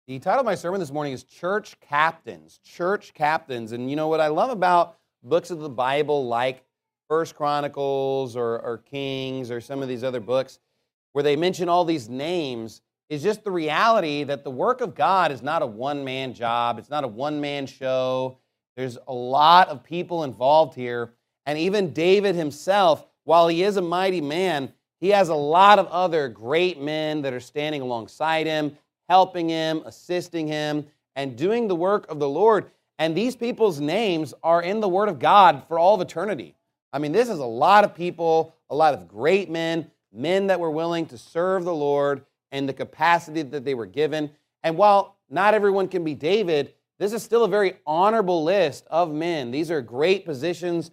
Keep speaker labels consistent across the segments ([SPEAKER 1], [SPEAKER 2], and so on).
[SPEAKER 1] The title of my sermon this morning is Church Captains. Church Captains. And you know what I love about books of the Bible like First Chronicles or Kings or some of these other books where they mention all these names is just the reality that the work of God is not a one-man job. It's not a one-man show. There's a lot of people involved here. And even David himself, while he is a mighty man, he has a lot of other great men that are standing alongside him, helping him, assisting him, and doing the work of the Lord. And these people's names are in the Word of God for all of eternity. I mean, this is a lot of people, a lot of great men, men that were willing to serve the Lord and the capacity that they were given. And while not everyone can be David, this is still a very honorable list of men. These are great positions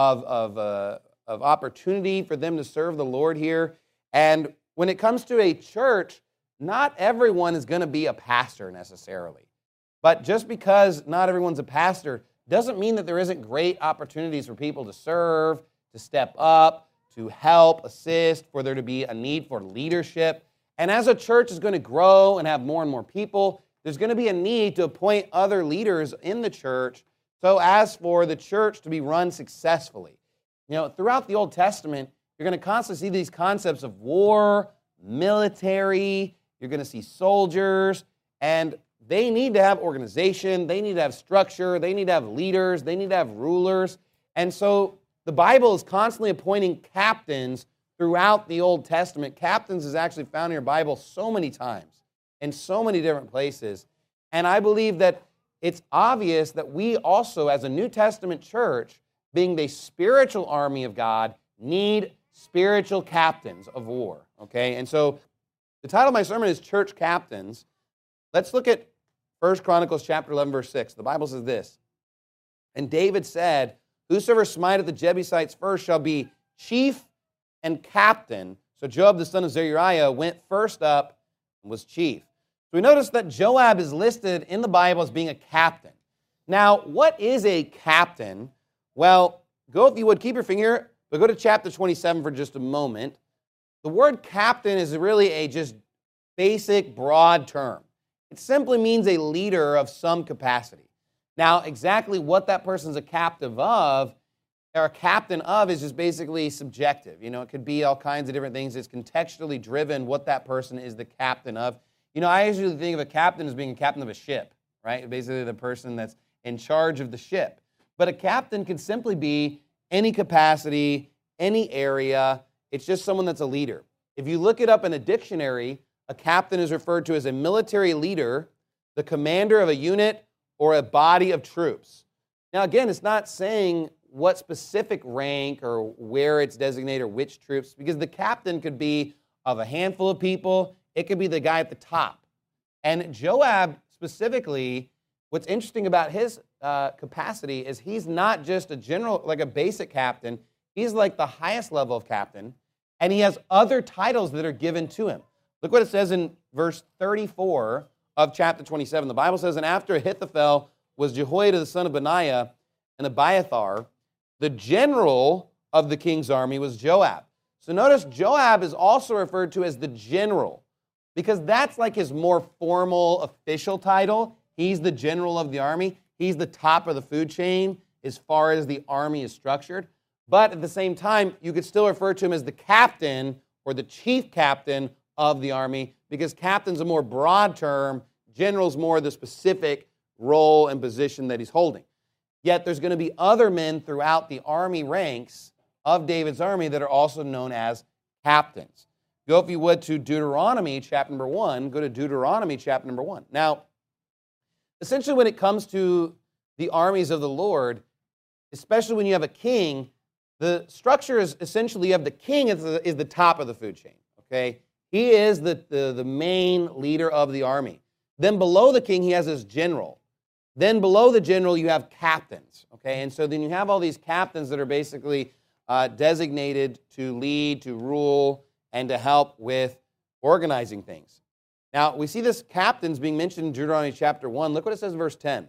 [SPEAKER 1] of opportunity for them to serve the Lord here. And when it comes to a church, not everyone is going to be a pastor necessarily. But just because not everyone's a pastor doesn't mean that there isn't great opportunities for people to serve, to step up, to help, assist, for there to be a need for leadership. And as a church is going to grow and have more and more people, there's going to be a need to appoint other leaders in the church so as for the church to be run successfully. You know, throughout the Old Testament, you're going to constantly see these concepts of war, military, you're going to see soldiers, and they need to have organization, they need to have structure, they need to have leaders, they need to have rulers. And so the Bible is constantly appointing captains throughout the Old Testament. Captains is actually found in your Bible so many times, in so many different places. And I believe that it's obvious that we also, as a New Testament church, being the spiritual army of God, need spiritual captains of war, okay? And so the title of my sermon is Church Captains. Let's look at 1 Chronicles chapter 11, verse 6. The Bible says this, "And David said, Whosoever smiteth the Jebusites first shall be chief and captain. So Joab the son of Zeruiah went first up and was chief." So we notice that Joab is listed in the Bible as being a captain. Now, what is a captain? Well, go, if you would, keep your finger, but go to chapter 27 for just a moment. The word captain is really a just basic, broad term. It simply means a leader of some capacity. Now, exactly what that person's a captain of is just basically subjective. You know, it could be all kinds of different things. It's contextually driven what that person is the captain of. You know, I usually think of a captain as being a captain of a ship, right? Basically the person that's in charge of the ship. But a captain can simply be any capacity, any area. It's just someone that's a leader. If you look it up in a dictionary, a captain is referred to as a military leader, the commander of a unit, or a body of troops. Now, again, it's not saying what specific rank or where it's designated or which troops, because the captain could be of a handful of people. It could be the guy at the top. And Joab specifically, what's interesting about his capacity is he's not just a general, like a basic captain. He's like the highest level of captain, and he has other titles that are given to him. Look what it says in verse 34 of chapter 27. The Bible says, "And after Ahithophel was Jehoiada the son of Benaiah, and Abiathar, the general of the king's army was Joab." So notice Joab is also referred to as the general, because that's like his more formal, official title. He's the general of the army. He's the top of the food chain as far as the army is structured. But at the same time, you could still refer to him as the captain or the chief captain of the army, because captain's a more broad term, general's more the specific role and position that he's holding. Yet there's going to be other men throughout the army ranks of David's army that are also known as captains. Go, if you would, to Deuteronomy chapter number 1. Go to Deuteronomy chapter number 1. Now, essentially when it comes to the armies of the Lord, especially when you have a king, the structure is essentially you have the king is the top of the food chain, okay? He is the main leader of the army. Then below the king, he has his general. Then below the general, you have captains, okay? And so then you have all these captains that are basically designated to lead, to rule, and to help with organizing things. Now, we see this captains being mentioned in Deuteronomy chapter 1. Look what it says in verse 10.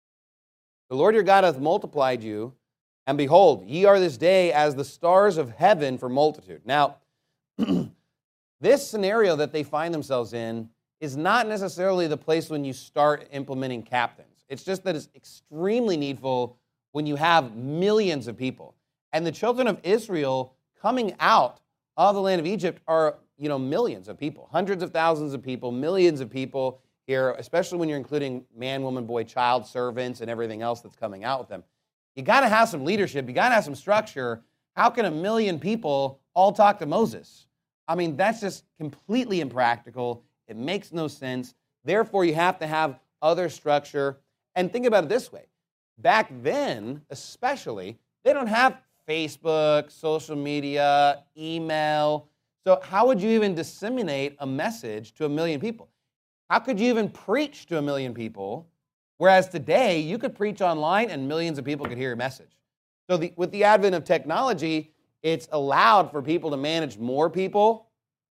[SPEAKER 1] "The Lord your God hath multiplied you, and behold, ye are this day as the stars of heaven for multitude." Now, this scenario that they find themselves in is not necessarily the place when you start implementing captains. It's just that it's extremely needful when you have millions of people. And the children of Israel coming out of the land of Egypt are, millions of people, hundreds of thousands of people, millions of people here, especially when you're including man, woman, boy, child, servants, and everything else that's coming out with them. You got to have some leadership. You got to have some structure. How can 1 million people all talk to Moses? I mean, that's just completely impractical. It makes no sense. Therefore, you have to have other structure. And think about it this way. Back then, especially, they don't have Facebook, social media, email. So how would you even disseminate a message to 1 million people? How could you even preach to 1 million people? Whereas today, you could preach online and millions of people could hear your message. So with the advent of technology, it's allowed for people to manage more people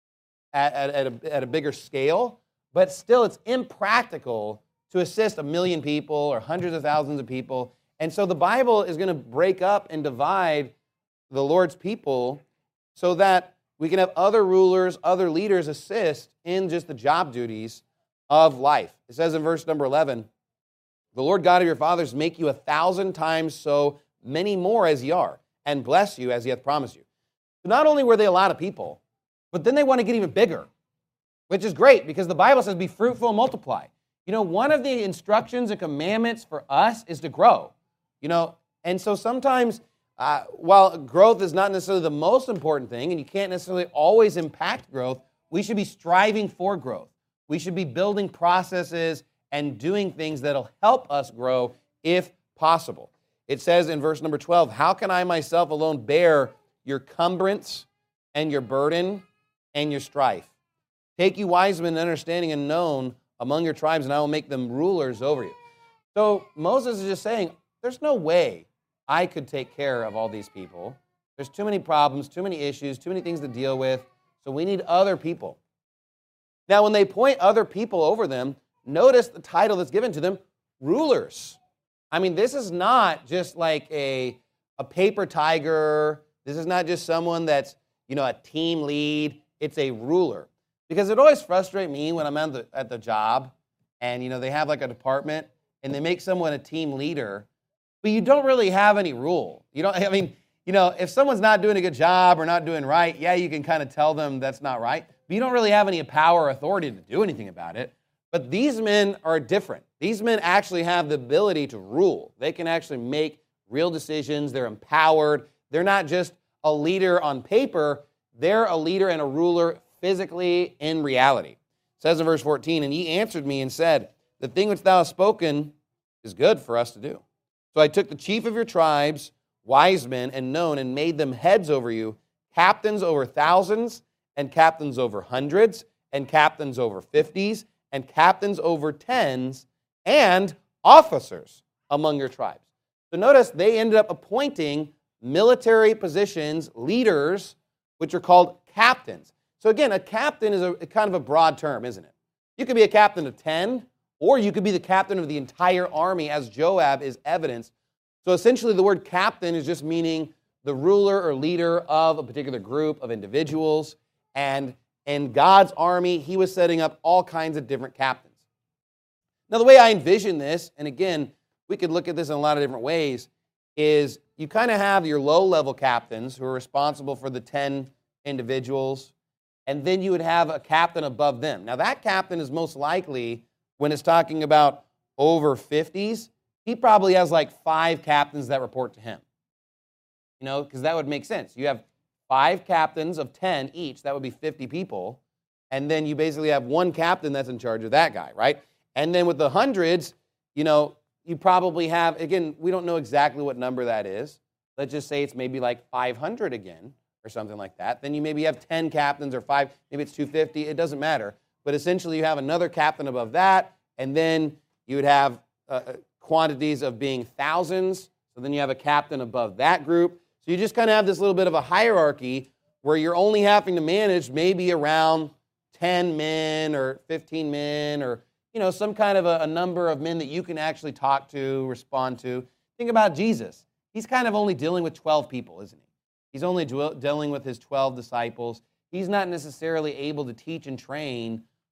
[SPEAKER 1] at a bigger scale, but still it's impractical to assist 1 million people or hundreds of thousands of people. And so the Bible is going to break up and divide the Lord's people so that we can have other rulers, other leaders assist in just the job duties of life. It says in verse number 11, the Lord God of your fathers make you 1,000 times so many more as ye are, and bless you as he hath promised you. So not only were they a lot of people, but then they want to get even bigger, which is great because the Bible says be fruitful and multiply. One of the instructions and commandments for us is to grow. And so sometimes while growth is not necessarily the most important thing, and you can't necessarily always impact growth, we should be striving for growth. We should be building processes and doing things that'll help us grow if possible. It says in verse number 12, how can I myself alone bear your cumbrance and your burden and your strife? Take you wise men, understanding and known among your tribes, and I will make them rulers over you. So Moses is just saying, there's no way I could take care of all these people. There's too many problems, too many issues, too many things to deal with, so we need other people. Now, when they point other people over them, notice the title that's given to them, rulers. I mean, this is not just like a paper tiger. This is not just someone that's, a team lead. It's a ruler. Because it always frustrates me when I'm at the job and, they have like a department and they make someone a team leader, but you don't really have any rule. If someone's not doing a good job or not doing right, yeah, you can kind of tell them that's not right, but you don't really have any power or authority to do anything about it. But these men are different. These men actually have the ability to rule. They can actually make real decisions. They're empowered. They're not just a leader on paper. They're a leader and a ruler physically in reality. It says in verse 14, and ye answered me and said, the thing which thou hast spoken is good for us to do. So I took the chief of your tribes, wise men, and known, and made them heads over you, captains over thousands, and captains over hundreds, and captains over 50s, and captains over 10s, and officers among your tribes. So notice they ended up appointing military positions, leaders, which are called captains. So again, a captain is a kind of a broad term, isn't it? You could be a captain of 10, or you could be the captain of the entire army, as Joab is evidence. So essentially the word captain is just meaning the ruler or leader of a particular group of individuals. And in God's army, he was setting up all kinds of different captains. Now, the way I envision this, and again, we could look at this in a lot of different ways, is you kind of have your low-level captains who are responsible for the 10 individuals, and then you would have a captain above them. Now, that captain is most likely, when it's talking about over 50s, he probably has like 5 captains that report to him. Because that would make sense. You have 5 captains of 10 each, that would be 50 people, and then you basically have one captain that's in charge of that guy, right? And then with the hundreds, you probably have, again, we don't know exactly what number that is. Let's just say it's maybe like 500 again or something like that. Then you maybe have 10 captains or 5, maybe it's 250, it doesn't matter. But essentially you have another captain above that, and then you would have quantities of being thousands, so then you have a captain above that group. So you just kind of have this little bit of a hierarchy where you're only having to manage maybe around 10 men or 15 men or, some kind of a number of men that you can actually talk to, respond to. Think about Jesus. He's kind of only dealing with 12 people, isn't he? He's only dealing with his 12 disciples. He's not necessarily able to teach and train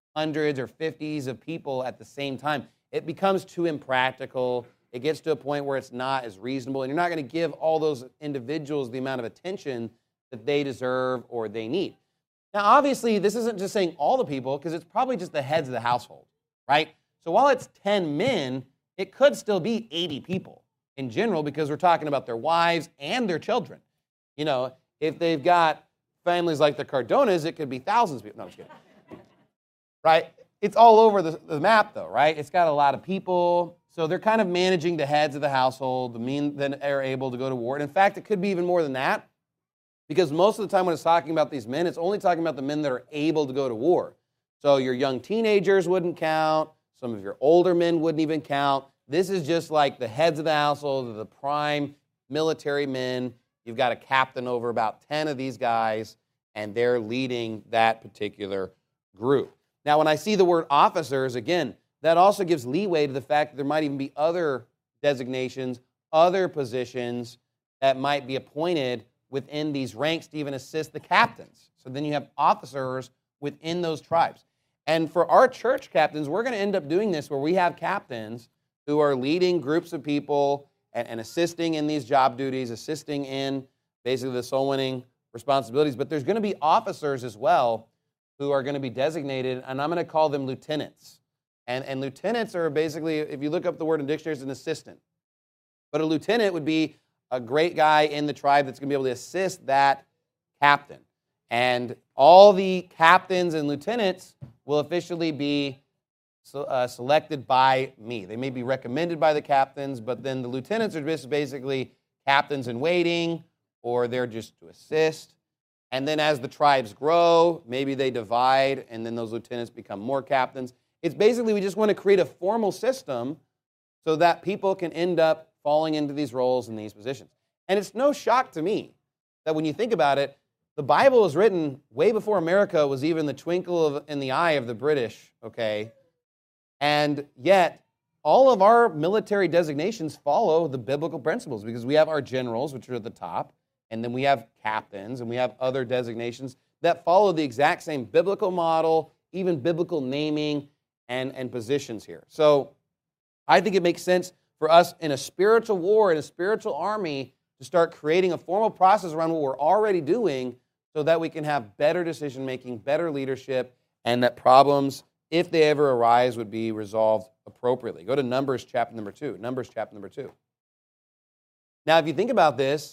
[SPEAKER 1] hundreds or 50s of people at the same time. It becomes too impractical. It gets to a point where it's not as reasonable, and you're not going to give all those individuals the amount of attention that they deserve or they need. Now, obviously, this isn't just saying all the people, because it's probably just the heads of the household, right? So while it's 10 men, it could still be 80 people in general, because we're talking about their wives and their children. You know, if they've got families like the Cardonas, it could be thousands of people. No, I'm just kidding. Right? It's all over the map, though, right? It's got a lot of people. So they're kind of managing the heads of the household, the men that are able to go to war. And in fact, it could be even more than that, because most of the time when it's talking about these men, it's only talking about the men that are able to go to war. So your young teenagers wouldn't count. Some of your older men wouldn't even count. This is just like the heads of the household, the prime military men. You've got a captain over about 10 of these guys, and they're leading that particular group. Now, when I see the word officers, again, that also gives leeway to the fact that there might even be other designations, other positions that might be appointed within these ranks to even assist the captains. So then you have officers within those tribes. And for our church captains, we're going to end up doing this where we have captains who are leading groups of people and assisting in these job duties, assisting in basically the soul-winning responsibilities. But there's going to be officers as well who are going to be designated, and I'm going to call them lieutenants. And lieutenants are basically, if you look up the word in dictionaries, an assistant. But a lieutenant would be a great guy in the tribe that's going to be able to assist that captain. And all the captains and lieutenants will officially be selected by me. They may be recommended by the captains, but then the lieutenants are just basically captains in waiting, or they're just to assist. And then as the tribes grow, maybe they divide, and then those lieutenants become more captains. It's basically, we just want to create a formal system so that people can end up falling into these roles in these positions. And it's no shock to me that when you think about it, the Bible was written way before America was even the twinkle in the eye of the British, okay? And yet, all of our military designations follow the biblical principles, because we have our generals, which are at the top, and then we have captains, and we have other designations that follow the exact same biblical model, even biblical naming and positions here. So I think it makes sense for us in a spiritual war, in a spiritual army, to start creating a formal process around what we're already doing so that we can have better decision-making, better leadership, and that problems, if they ever arise, would be resolved appropriately. Go to Numbers chapter number 2. Numbers chapter number 2. Now, if you think about this,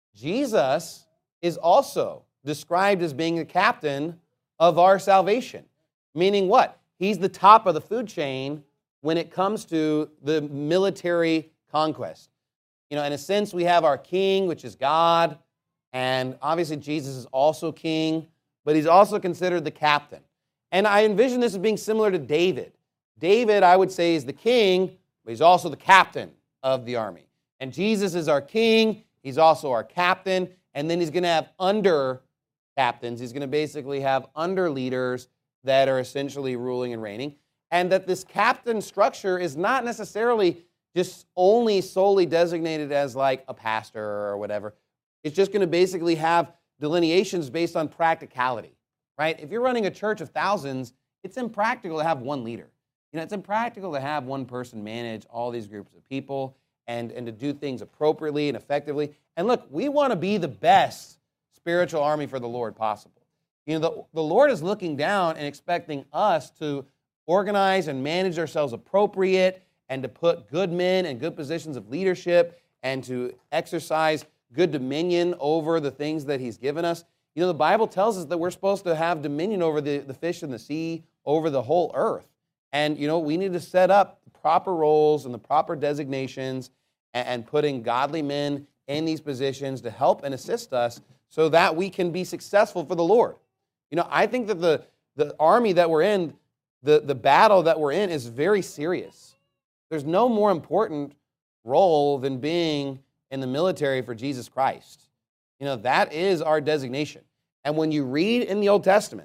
[SPEAKER 1] Jesus is also described as being the captain of our salvation. Meaning what? He's the top of the food chain when it comes to the military conquest. You know, in a sense, we have our king, which is God, and obviously Jesus is also king, but he's also considered the captain. And I envision this as being similar to David. David, I would say, is the king, but he's also the captain of the army. And Jesus is our king, he's also our captain, and then he's going to have under captains. He's going to basically have under leaders that are essentially ruling and reigning. And that this captain structure is not necessarily just only solely designated as like a pastor or whatever. It's just going to basically have delineations based on practicality, right? If you're running a church of thousands, it's impractical to have one leader. You know, it's impractical to have one person manage all these groups of people and to do things appropriately and effectively. And look, we want to be the best spiritual army for the Lord possible. You know, the Lord is looking down and expecting us to organize and manage ourselves appropriate and to put good men in good positions of leadership and to exercise good dominion over the things that he's given us. You know, the Bible tells us that we're supposed to have dominion over the fish in the sea, over the whole earth. And, you know, we need to set up the proper roles and the proper designations and putting godly men in these positions to help and assist us so that we can be successful for the Lord. You know, I think that the army that we're in, the battle that we're in is very serious. There's no more important role than being in the military for Jesus Christ. You know, that is our designation. And when you read in the Old Testament,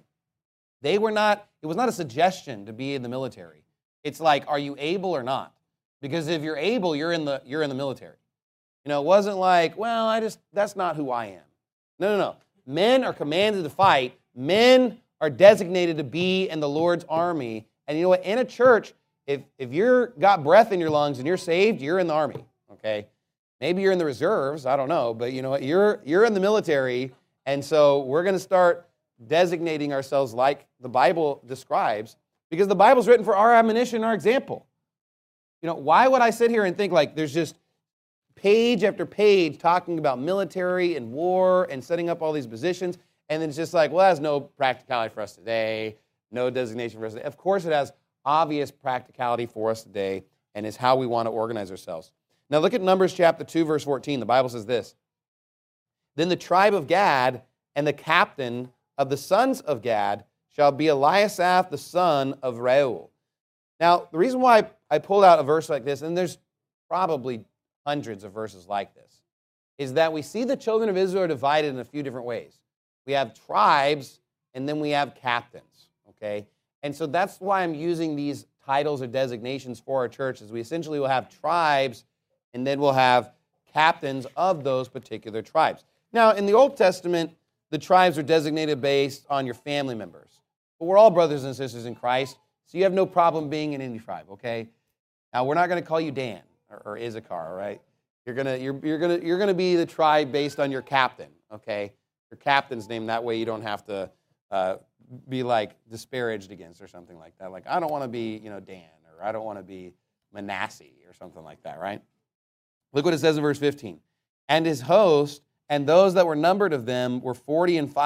[SPEAKER 1] it was not a suggestion to be in the military. It's like, are you able or not? Because if you're able, you're in the military. You know, it wasn't like, well, that's not who I am. No. Men are commanded to fight. Men are designated to be in the Lord's army. And you know what? In a church, if you're got breath in your lungs and you're saved, you're in the army, okay? Maybe you're in the reserves, I don't know, but you know what? You're in the military, and so we're going to start designating ourselves like the Bible describes, because the Bible's written for our admonition, our example. You know, why would I sit here and think like there's just page after page talking about military and war and setting up all these positions, and then it's just like, well, that has no practicality for us today, no designation for us today. Of course it has obvious practicality for us today and is how we want to organize ourselves. Now look at Numbers chapter 2, verse 14. The Bible says this: Then the tribe of Gad and the captain of the sons of Gad shall be Eliasaph the son of Reuel. Now, the reason why I pulled out a verse like this, and there's probably hundreds of verses like this, is that we see the children of Israel are divided in a few different ways. We have tribes, and then we have captains, okay? And so that's why I'm using these titles or designations for our church, is we essentially will have tribes, and then we'll have captains of those particular tribes. Now, in the Old Testament, the tribes are designated based on your family members. But we're all brothers and sisters in Christ, so you have no problem being in any tribe, okay? Now, we're not going to call you Dan or Issachar, all right? You're gonna be the tribe based on your captain, okay? Your captain's name, that way you don't have to be like disparaged against or something like that. Like, I don't want to be, Dan, or I don't want to be Manasseh or something like that, right? Look what it says in verse 15. And his host and those that were numbered of them were 40 and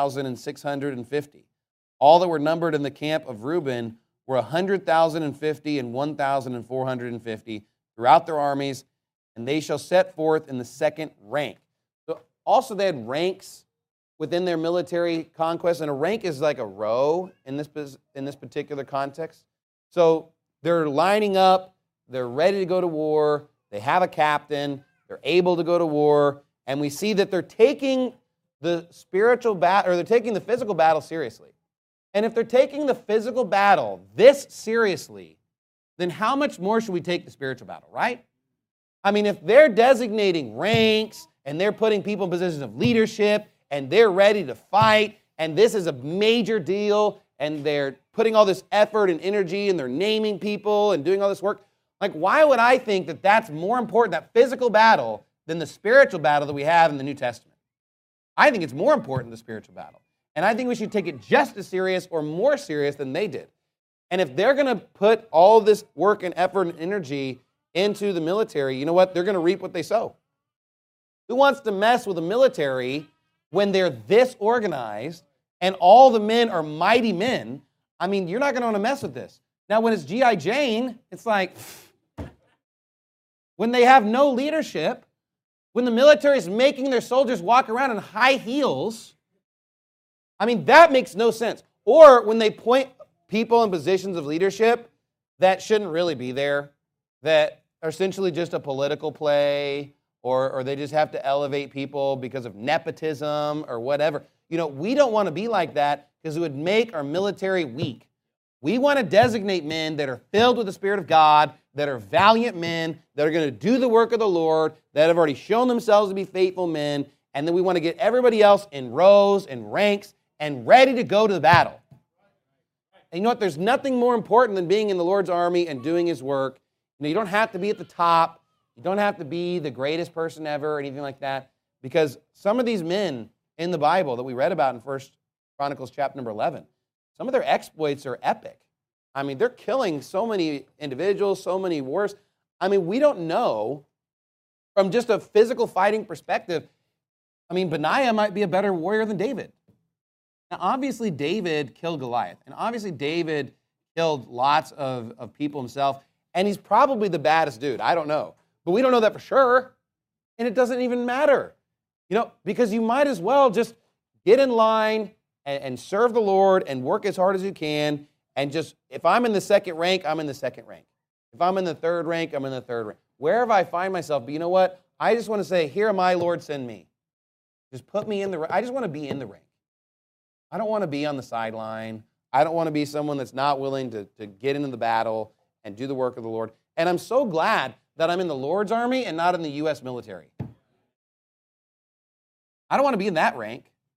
[SPEAKER 1] 5,650. All that were numbered in the camp of Reuben were 100,050 and 1,450 throughout their armies, and they shall set forth in the second rank. So also they had ranks within their military conquest, and a rank is like a row in this particular context. So they're lining up, they're ready to go to war, they have a captain, they're able to go to war, and we see that they're taking the spiritual battle, or they're taking the physical battle seriously. And if they're taking the physical battle this seriously, then how much more should we take the spiritual battle, right? I mean, if they're designating ranks and they're putting people in positions of leadership and they're ready to fight and this is a major deal and they're putting all this effort and energy and they're naming people and doing all this work, like, why would I think that that's more important, that physical battle, than the spiritual battle that we have in the New Testament? I think it's more important, the spiritual battle. And I think we should take it just as serious or more serious than they did. And if they're going to put all this work and effort and energy into the military, you know what? They're going to reap what they sow. Who wants to mess with the military when they're this organized and all the men are mighty men? I mean, you're not going to want to mess with this. Now, when it's G.I. Jane, it's like, when they have no leadership, when the military is making their soldiers walk around in high heels, I mean, that makes no sense. Or when they point people in positions of leadership that shouldn't really be there, that are essentially just a political play, or they just have to elevate people because of nepotism or whatever. You know, we don't want to be like that because it would make our military weak. We want to designate men that are filled with the Spirit of God, that are valiant men, that are going to do the work of the Lord, that have already shown themselves to be faithful men, and then we want to get everybody else in rows and ranks and ready to go to the battle. And you know what? There's nothing more important than being in the Lord's army and doing His work. You know, you don't have to be at the top. You don't have to be the greatest person ever or anything like that, because some of these men in the Bible that we read about in 1 Chronicles chapter number 11, some of their exploits are epic. I mean, they're killing so many individuals, so many wars. I mean, we don't know from just a physical fighting perspective. I mean, Benaiah might be a better warrior than David. Now, obviously, David killed Goliath, and obviously, David killed lots of people himself, and he's probably the baddest dude. I don't know. But we don't know that for sure, and it doesn't even matter, you know, because you might as well just get in line and serve the Lord and work as hard as you can, and just, if I'm in the second rank, I'm in the second rank. If I'm in the third rank, I'm in the third rank. Wherever I find myself, but you know what? I just want to say, here am I, Lord, send me. Just put me in the rank. I just want to be in the rank. I don't want to be on the sideline. I don't want to be someone that's not willing to get into the battle and do the work of the Lord. And I'm so glad that I'm in the Lord's army and not in the U.S. military. I don't want to be in that rank.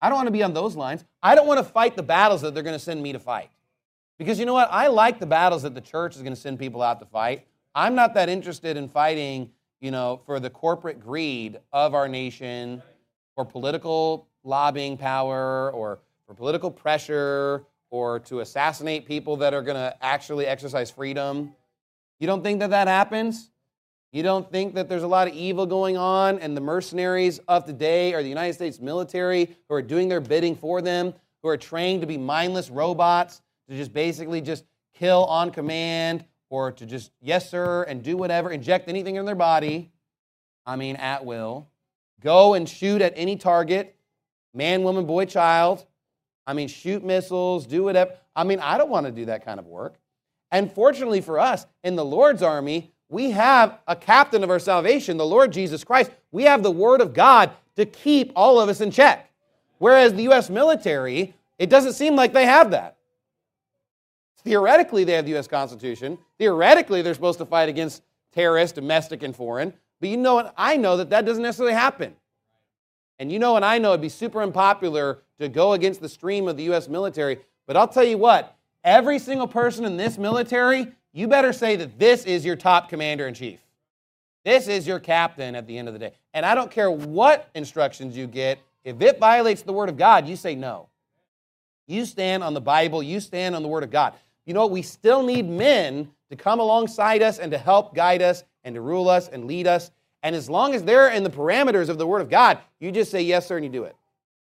[SPEAKER 1] I don't want to be on those lines. I don't want to fight the battles that they're going to send me to fight. Because you know what? I like the battles that the church is going to send people out to fight. I'm not that interested in fighting, for the corporate greed of our nation, for political lobbying power, or for political pressure, or to assassinate people that are going to actually exercise freedom. You don't think that happens? You don't think that there's a lot of evil going on and the mercenaries of today are the United States military who are doing their bidding for them, who are trained to be mindless robots, to just basically just kill on command, or to just, yes, sir, and do whatever, inject anything in their body, at will, go and shoot at any target, man, woman, boy, child, shoot missiles, do whatever. I don't want to do that kind of work. And fortunately for us, in the Lord's army, we have a captain of our salvation, the Lord Jesus Christ. We have the Word of God to keep all of us in check. Whereas the U.S. military, it doesn't seem like they have that. Theoretically, they have the U.S. Constitution. Theoretically, they're supposed to fight against terrorists, domestic and foreign. But you know, and I know that doesn't necessarily happen. And you know, and I know it'd be super unpopular to go against the stream of the U.S. military. But I'll tell you what, every single person in this military, you better say that this is your top commander-in-chief. This is your captain at the end of the day. And I don't care what instructions you get. If it violates the Word of God, you say no. You stand on the Bible. You stand on the Word of God. You know what? We still need men to come alongside us and to help guide us and to rule us and lead us. And as long as they're in the parameters of the Word of God, you just say yes, sir, and you do it.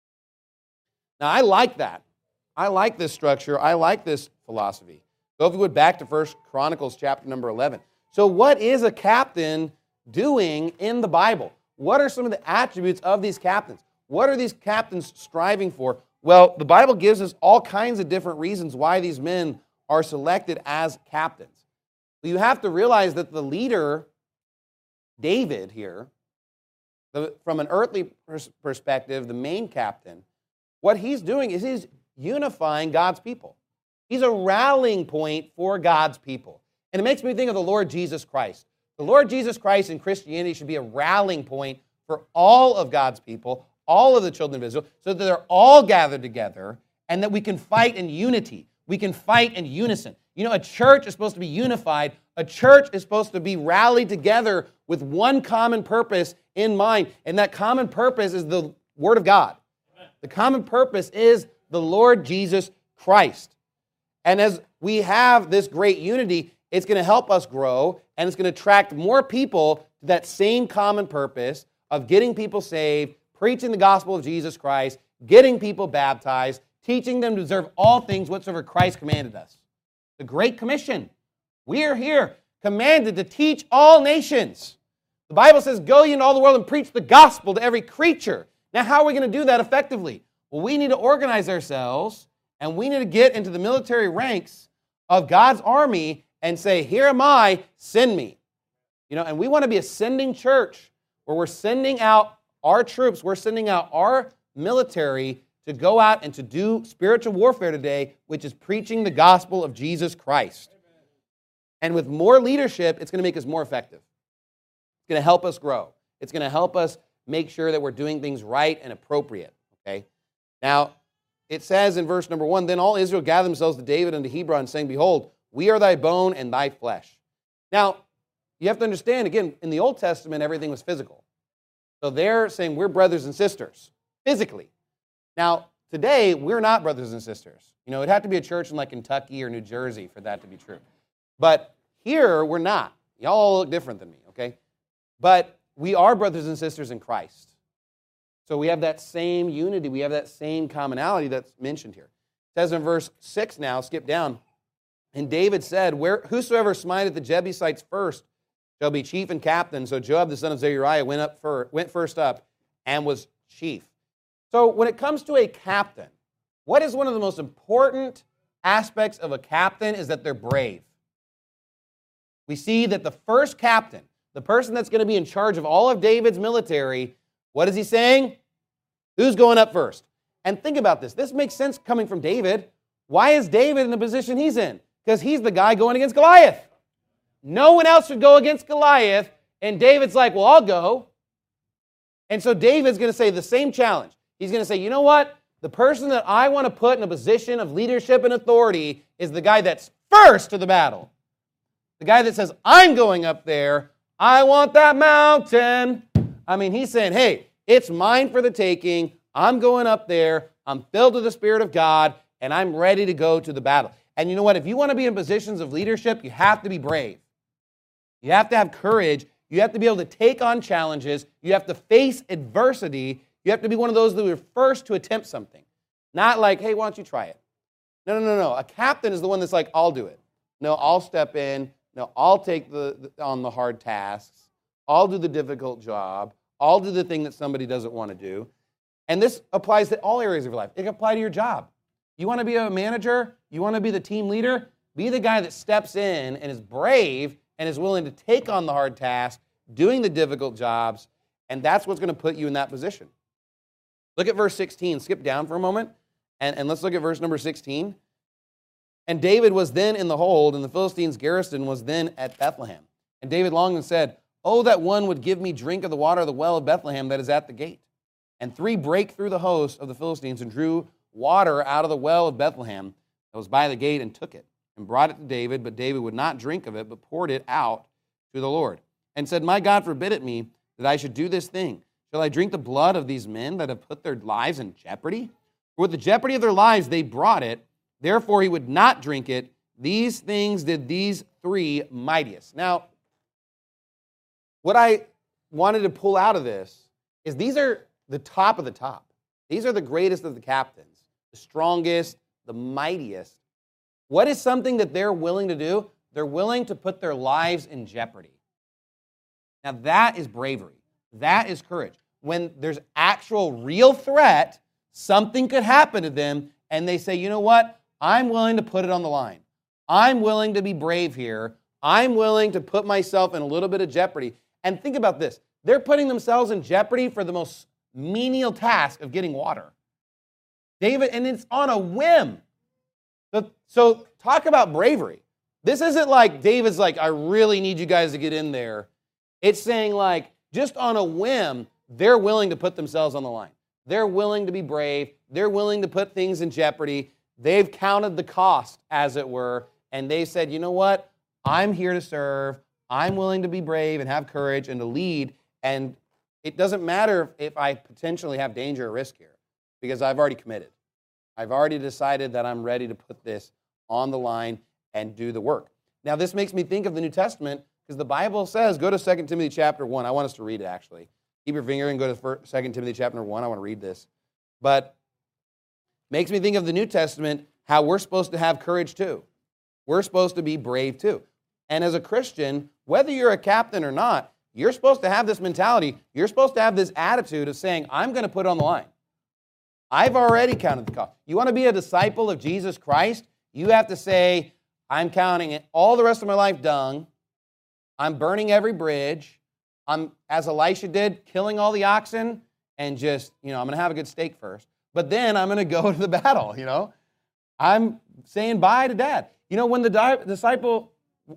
[SPEAKER 1] Now, I like that. I like this structure. I like this philosophy. Go, if you would, back to 1 Chronicles chapter number 11. So what is a captain doing in the Bible? What are some of the attributes of these captains? What are these captains striving for? Well, the Bible gives us all kinds of different reasons why these men are selected as captains. You have to realize that the leader, David here, from an earthly perspective, the main captain, what he's doing is he's unifying God's people. He's a rallying point for God's people. And it makes me think of the Lord Jesus Christ. The Lord Jesus Christ in Christianity should be a rallying point for all of God's people, all of the children of Israel, so that they're all gathered together and that we can fight in unity. We can fight in unison. You know, a church is supposed to be unified. A church is supposed to be rallied together with one common purpose in mind, and that common purpose is the Word of God. The common purpose is the Lord Jesus Christ. And as we have this great unity, it's going to help us grow, and it's going to attract more people to that same common purpose of getting people saved, preaching the gospel of Jesus Christ, getting people baptized, teaching them to observe all things whatsoever Christ commanded us. The Great Commission. We are here commanded to teach all nations. The Bible says, go ye into all the world and preach the gospel to every creature. Now, how are we going to do that effectively? Well, we need to organize ourselves, and we need to get into the military ranks of God's army and say, here am I, send me. You know, and we want to be a sending church where we're sending out our troops, we're sending out our military to go out and to do spiritual warfare today, which is preaching the gospel of Jesus Christ. And with more leadership, it's going to make us more effective. It's going to help us grow. It's going to help us make sure that we're doing things right and appropriate. Okay? Now, it says in verse number 1, then all Israel gathered themselves to David unto Hebron, saying, behold, we are thy bone and thy flesh. Now, you have to understand, again, in the Old Testament, everything was physical. So they're saying we're brothers and sisters, physically. Now, today, we're not brothers and sisters. You know, it'd have to be a church in like Kentucky or New Jersey for that to be true. But here, we're not. Y'all all look different than me, okay? But we are brothers and sisters in Christ. So we have that same unity. We have that same commonality that's mentioned here. It says in verse 6 now, skip down, and David said, whosoever smiteth the Jebusites first shall be chief and captain. So Joab the son of Zeruiah went first up and was chief. So when it comes to a captain, what is one of the most important aspects of a captain is that they're brave. We see that the first captain, the person that's going to be in charge of all of David's military, what is he saying? Who's going up first? And think about this. This makes sense coming from David. Why is David in the position he's in? Because he's the guy going against Goliath. No one else would go against Goliath, and David's like, well, I'll go. And so David's going to say the same challenge. He's going to say, you know what? The person that I want to put in a position of leadership and authority is the guy that's first to the battle. The guy that says, I'm going up there. I want that mountain. I mean, he's saying, hey, it's mine for the taking. I'm going up there. I'm filled with the Spirit of God, and I'm ready to go to the battle. And you know what? If you want to be in positions of leadership, you have to be brave. You have to have courage. You have to be able to take on challenges. You have to face adversity. You have to be one of those that are first to attempt something. Not like, hey, why don't you try it? No. A captain is the one that's like, I'll do it. No, I'll step in. No, I'll take on the hard tasks. I'll do the difficult job. I'll do the thing that somebody doesn't want to do. And this applies to all areas of your life. It can apply to your job. You want to be a manager? You want to be the team leader? Be the guy that steps in and is brave and is willing to take on the hard tasks, doing the difficult jobs, and that's what's going to put you in that position. Look at verse 16. Skip down for a moment, and let's look at verse number 16. And David was then in the hold, and the Philistines' garrison was then at Bethlehem. And David longed and said, oh, that one would give me drink of the water of the well of Bethlehem that is at the gate. And 3 brake through the host of the Philistines and drew water out of the well of Bethlehem that was by the gate and took it and brought it to David, but David would not drink of it, but poured it out to the Lord and said, my God forbid it me that I should do this thing. Shall I drink the blood of these men that have put their lives in jeopardy? For with the jeopardy of their lives they brought it, therefore he would not drink it. These things did these 3 mightiest. Now, what I wanted to pull out of this is these are the top of the top. These are the greatest of the captains, the strongest, the mightiest. What is something that they're willing to do? They're willing to put their lives in jeopardy. Now that is bravery. That is courage. When there's actual real threat, something could happen to them, and they say, you know what? I'm willing to put it on the line. I'm willing to be brave here. I'm willing to put myself in a little bit of jeopardy. And think about this. They're putting themselves in jeopardy for the most menial task of getting water. David, and it's on a whim. So talk about bravery. This isn't like David's like, I really need you guys to get in there. It's saying like, just on a whim, they're willing to put themselves on the line. They're willing to be brave. They're willing to put things in jeopardy. They've counted the cost, as it were, and they said, you know what? I'm here to serve. I'm willing to be brave and have courage and to lead, and it doesn't matter if I potentially have danger or risk here because I've already committed. I've already decided that I'm ready to put this on the line and do the work. Now, this makes me think of the New Testament because the Bible says, go to 2 Timothy chapter 1. I want us to read it, actually. Keep your finger and go to 2 Timothy chapter 1. I want to read this. But makes me think of the New Testament, how we're supposed to have courage too. We're supposed to be brave too. And as a Christian, whether you're a captain or not, you're supposed to have this mentality. You're supposed to have this attitude of saying, I'm going to put it on the line. I've already counted the cost. You want to be a disciple of Jesus Christ? You have to say, I'm counting it all the rest of my life dung. I'm burning every bridge. I'm, as Elisha did, killing all the oxen and just, I'm going to have a good steak first. But then I'm going to go to the battle, I'm saying bye to Dad. When the disciple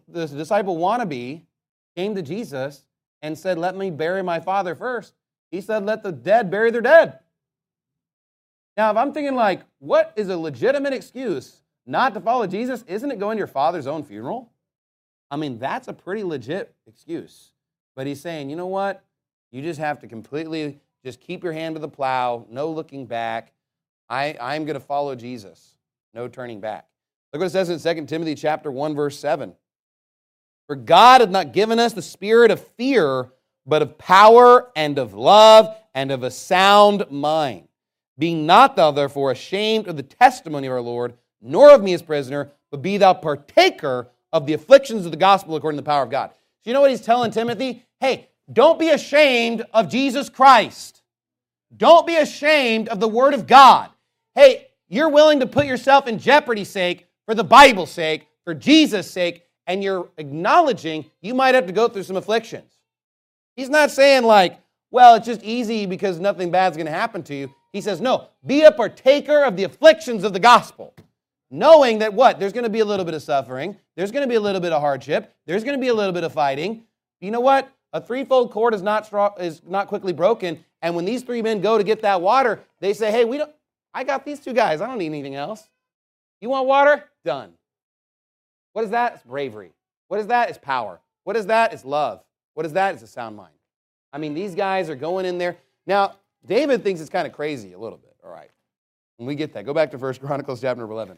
[SPEAKER 1] wannabe came to Jesus and said, let me bury my father first, he said, let the dead bury their dead. Now, if I'm thinking like, what is a legitimate excuse not to follow Jesus? Isn't it going to your father's own funeral? I mean, that's a pretty legit excuse. But he's saying, you know what? You just have to completely just keep your hand to the plow, no looking back. I'm going to follow Jesus, no turning back. Look what it says in 2 Timothy chapter 1, verse 7. For God hath not given us the spirit of fear, but of power and of love and of a sound mind. Being not thou therefore ashamed of the testimony of our Lord, nor of me as prisoner, but be thou partaker of the afflictions of the gospel according to the power of God. So you know what he's telling Timothy? Hey, don't be ashamed of Jesus Christ. Don't be ashamed of the Word of God. Hey, you're willing to put yourself in jeopardy's sake, for the Bible's sake, for Jesus' sake, and you're acknowledging you might have to go through some afflictions. He's not saying like, well, it's just easy because nothing bad's going to happen to you. He says, no, be a partaker of the afflictions of the gospel. Knowing that what? There's going to be a little bit of suffering. There's going to be a little bit of hardship. There's going to be a little bit of fighting. You know what? A threefold cord is not quickly broken. And when these 3 men go to get that water, they say, hey, I got these two guys. I don't need anything else. You want water? Done. What is that? It's bravery. What is that? It's power. What is that? It's love. What is that? It's a sound mind. I mean, these guys are going in there. Now, David thinks it's kind of crazy a little bit. All right. When we get that, go back to 1 Chronicles chapter 11.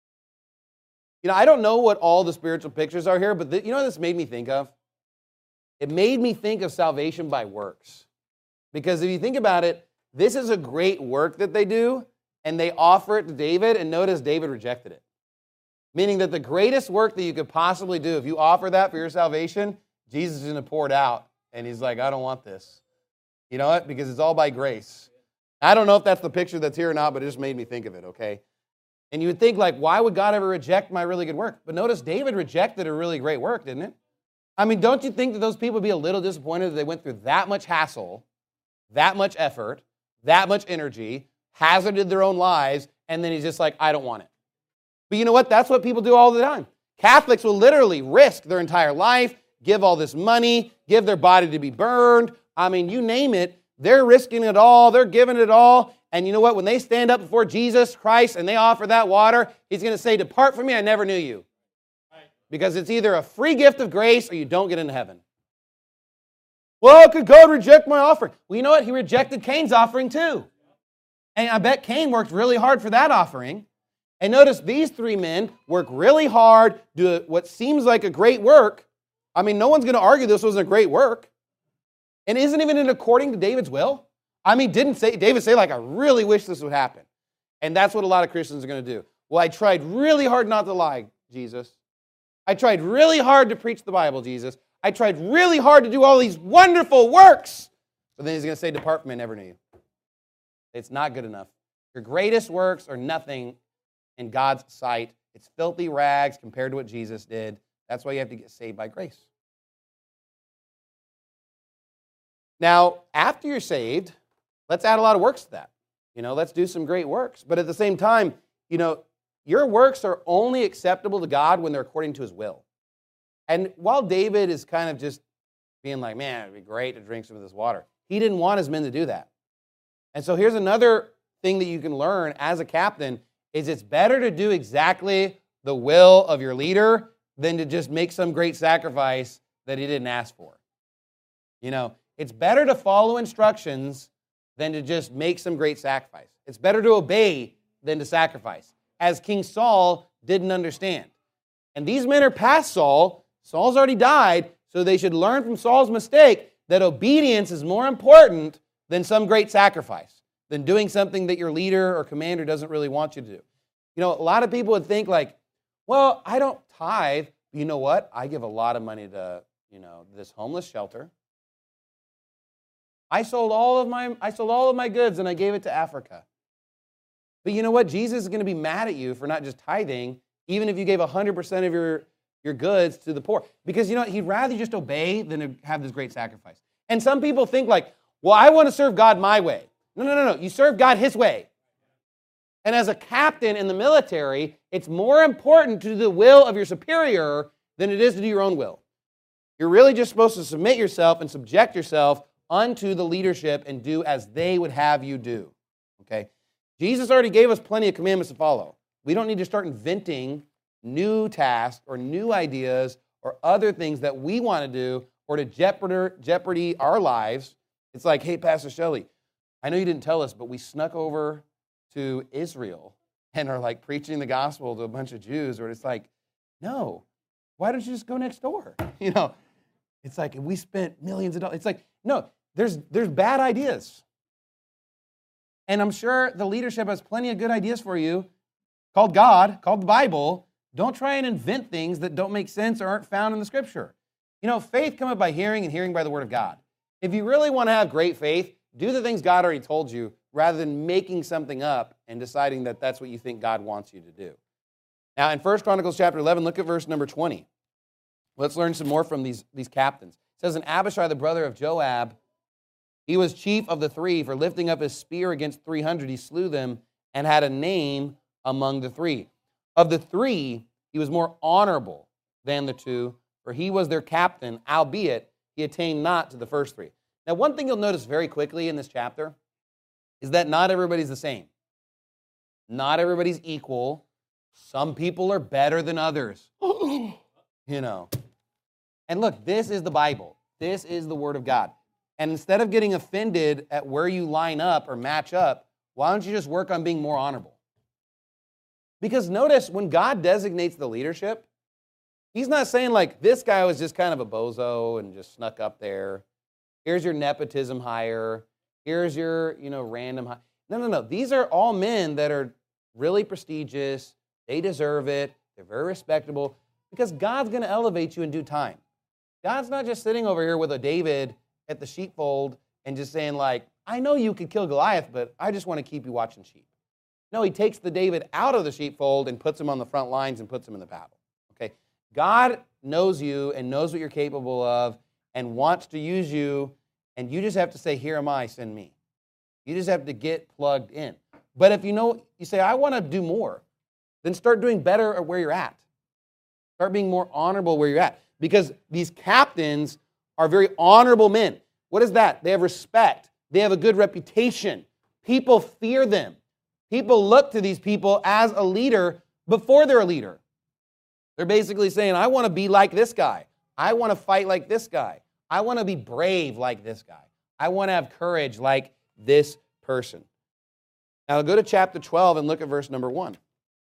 [SPEAKER 1] You know, I don't know what all the spiritual pictures are here, but you know what this made me think of? It made me think of salvation by works. Because if you think about it, this is a great work that they do, and they offer it to David, and notice David rejected it. Meaning that the greatest work that you could possibly do, if you offer that for your salvation, Jesus is going to pour it out. And he's like, I don't want this. You know what? Because it's all by grace. I don't know if that's the picture that's here or not, but it just made me think of it, okay? And you would think, like, why would God ever reject my really good work? But notice David rejected a really great work, didn't it? I mean, don't you think that those people would be a little disappointed that they went through that much hassle, that much effort, that much energy, hazarded their own lives, and then he's just like, I don't want it. But you know what? That's what people do all the time. Catholics will literally risk their entire life, give all this money, give their body to be burned. I mean, you name it. They're risking it all. They're giving it all. And you know what? When they stand up before Jesus Christ and they offer that water, he's going to say, depart from me, I never knew you. Because it's either a free gift of grace or you don't get into heaven. Well, could God reject my offering? Well, you know what? He rejected Cain's offering too. And I bet Cain worked really hard for that offering. And notice these three men work really hard, do what seems like a great work. I mean, no one's going to argue this was a great work. And isn't even it according to David's will? I mean, didn't David say, like, I really wish this would happen? And that's what a lot of Christians are going to do. Well, I tried really hard not to lie, Jesus. I tried really hard to preach the Bible, Jesus. I tried really hard to do all these wonderful works. But then he's going to say, depart from me, I never knew you. It's not good enough. Your greatest works are nothing in God's sight. It's filthy rags compared to what Jesus did. That's why you have to get saved by grace. Now, after you're saved, let's add a lot of works to that. You know, let's do some great works. But at the same time, you know, your works are only acceptable to God when they're according to his will. And while David is kind of just being like, man, it'd be great to drink some of this water, he didn't want his men to do that. And so here's another thing that you can learn as a captain is it's better to do exactly the will of your leader than to just make some great sacrifice that he didn't ask for. You know, it's better to follow instructions than to just make some great sacrifice. It's better to obey than to sacrifice, as King Saul didn't understand. And these men are past Saul. Saul's already died, so they should learn from Saul's mistake that obedience is more important than some great sacrifice, than doing something that your leader or commander doesn't really want you to do. You know, a lot of people would think like, well, I don't tithe. You know what? I give a lot of money to, you know, this homeless shelter. I sold all of my goods and I gave it to Africa. But you know what? Jesus is going to be mad at you for not just tithing, even if you gave 100% of your goods to the poor. Because you know what? He'd rather you just obey than to have this great sacrifice. And some people think like, well, I want to serve God my way. No. You serve God his way. And as a captain in the military, it's more important to do the will of your superior than it is to do your own will. You're really just supposed to submit yourself and subject yourself unto the leadership and do as they would have you do. Okay? Jesus already gave us plenty of commandments to follow. We don't need to start inventing new tasks or new ideas or other things that we want to do or to jeopardy our lives. It's like, hey, Pastor Shelley, I know you didn't tell us, but we snuck over to Israel and are like preaching the gospel to a bunch of Jews. Or it's like, no, why don't you just go next door? You know, it's like, we spent millions of dollars. It's like, no, there's bad ideas. And I'm sure the leadership has plenty of good ideas for you, called God, called the Bible. Don't try and invent things that don't make sense or aren't found in the Scripture. You know, faith cometh by hearing and hearing by the Word of God. If you really want to have great faith, do the things God already told you rather than making something up and deciding that that's what you think God wants you to do. Now, in 1 Chronicles chapter 11, look at verse number 20. Let's learn some more from these captains. It says, and Abishai, the brother of Joab, he was chief of the three, for lifting up his spear against 300, he slew them and had a name among the three. Of the three, he was more honorable than the two, for he was their captain, albeit he attained not to the first three. Now, one thing you'll notice very quickly in this chapter is that not everybody's the same. Not everybody's equal. Some people are better than others. You know. And look, this is the Bible. This is the Word of God. And instead of getting offended at where you line up or match up, why don't you just work on being more honorable? Because notice, when God designates the leadership, He's not saying like, this guy was just kind of a bozo and just snuck up there. Here's your nepotism hire. Here's your, random hire. No. These are all men that are really prestigious. They deserve it. They're very respectable because God's going to elevate you in due time. God's not just sitting over here with a David at the sheepfold and just saying like, I know you could kill Goliath, but I just want to keep you watching sheep. No, He takes the David out of the sheepfold and puts him on the front lines and puts him in the battle. Okay? God knows you and knows what you're capable of and wants to use you, and you just have to say, here am I, send me. You just have to get plugged in. But if you say, I want to do more, then start doing better at where you're at. Start being more honorable where you're at. Because these captains are very honorable men. What is that? They have respect. They have a good reputation. People fear them. People look to these people as a leader before they're a leader. They're basically saying, I want to be like this guy. I want to fight like this guy. I want to be brave like this guy. I want to have courage like this person. Now go to chapter 12 and look at verse number 1.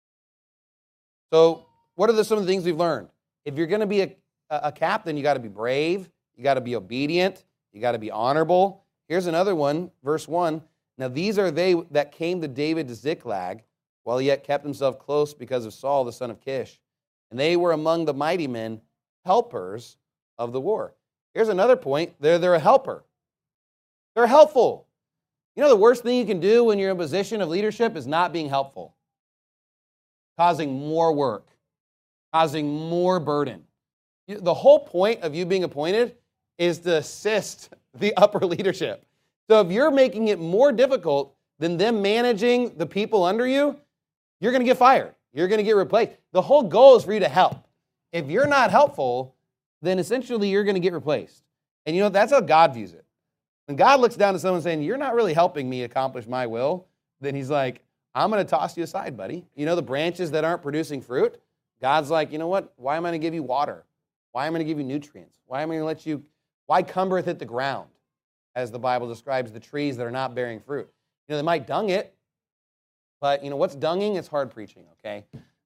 [SPEAKER 1] So what are some of the things we've learned? If you're going to be a captain, you got to be brave. You got to be obedient. You got to be honorable. Here's another one, verse 1. Now these are they that came to David to Ziklag, while he yet kept himself close because of Saul, the son of Kish. And they were among the mighty men, helpers of the war. Here's another point. They're a helper. They're helpful. You know the worst thing you can do when you're in a position of leadership is not being helpful. Causing more work. Causing more burden. The whole point of you being appointed is to assist the upper leadership. So if you're making it more difficult than them managing the people under you, you're going to get fired. You're going to get replaced. The whole goal is for you to help. If you're not helpful, then essentially you're going to get replaced. And that's how God views it. When God looks down to someone saying, you're not really helping me accomplish my will, then He's like, I'm going to toss you aside, buddy. The branches that aren't producing fruit, God's like, you know what? Why am I going to give you water? Why am I going to give you nutrients? Why am I going to why cumbereth it the ground? As the Bible describes the trees that are not bearing fruit. They might dung it, but what's dunging? It's hard preaching, okay?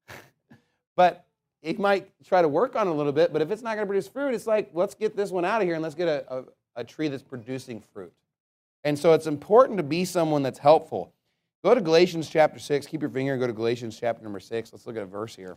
[SPEAKER 1] But it might try to work on it a little bit, but if it's not going to produce fruit, it's like, let's get this one out of here and let's get a tree that's producing fruit. And so it's important to be someone that's helpful. Go to Galatians chapter 6. Keep your finger and go to Galatians chapter number 6. Let's look at a verse here.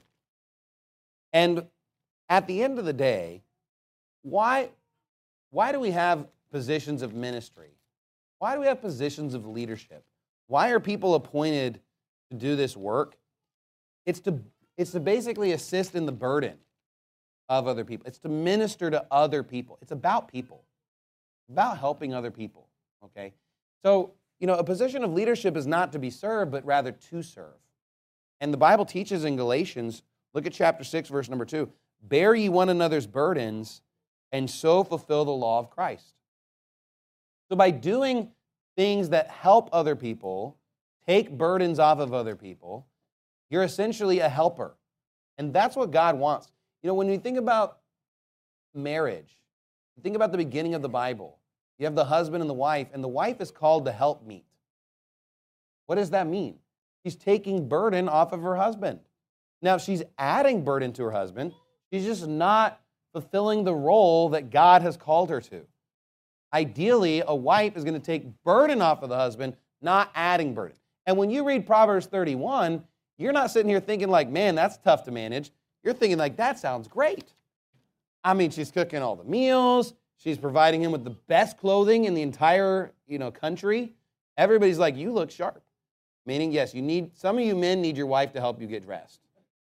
[SPEAKER 1] And at the end of the day, why do we have positions of ministry? Why do we have positions of leadership? Why are people appointed to do this work? It's to basically assist in the burden of other people. It's to minister to other people. It's about people. It's about helping other people, okay? So, a position of leadership is not to be served, but rather to serve. And the Bible teaches in Galatians, look at chapter 6, verse number 2, bear ye one another's burdens, and so fulfill the law of Christ. So by doing things that help other people, take burdens off of other people, you're essentially a helper. And that's what God wants. When we think about marriage, think about the beginning of the Bible. You have the husband and the wife is called the helpmeet. What does that mean? She's taking burden off of her husband. Now, if she's adding burden to her husband, she's just not fulfilling the role that God has called her to. Ideally, a wife is going to take burden off of the husband, not adding burden. And when you read Proverbs 31, you're not sitting here thinking like, man, that's tough to manage. You're thinking like, that sounds great. I mean, she's cooking all the meals. She's providing him with the best clothing in the entire, country. Everybody's like, you look sharp. Meaning, yes, some of you men need your wife to help you get dressed.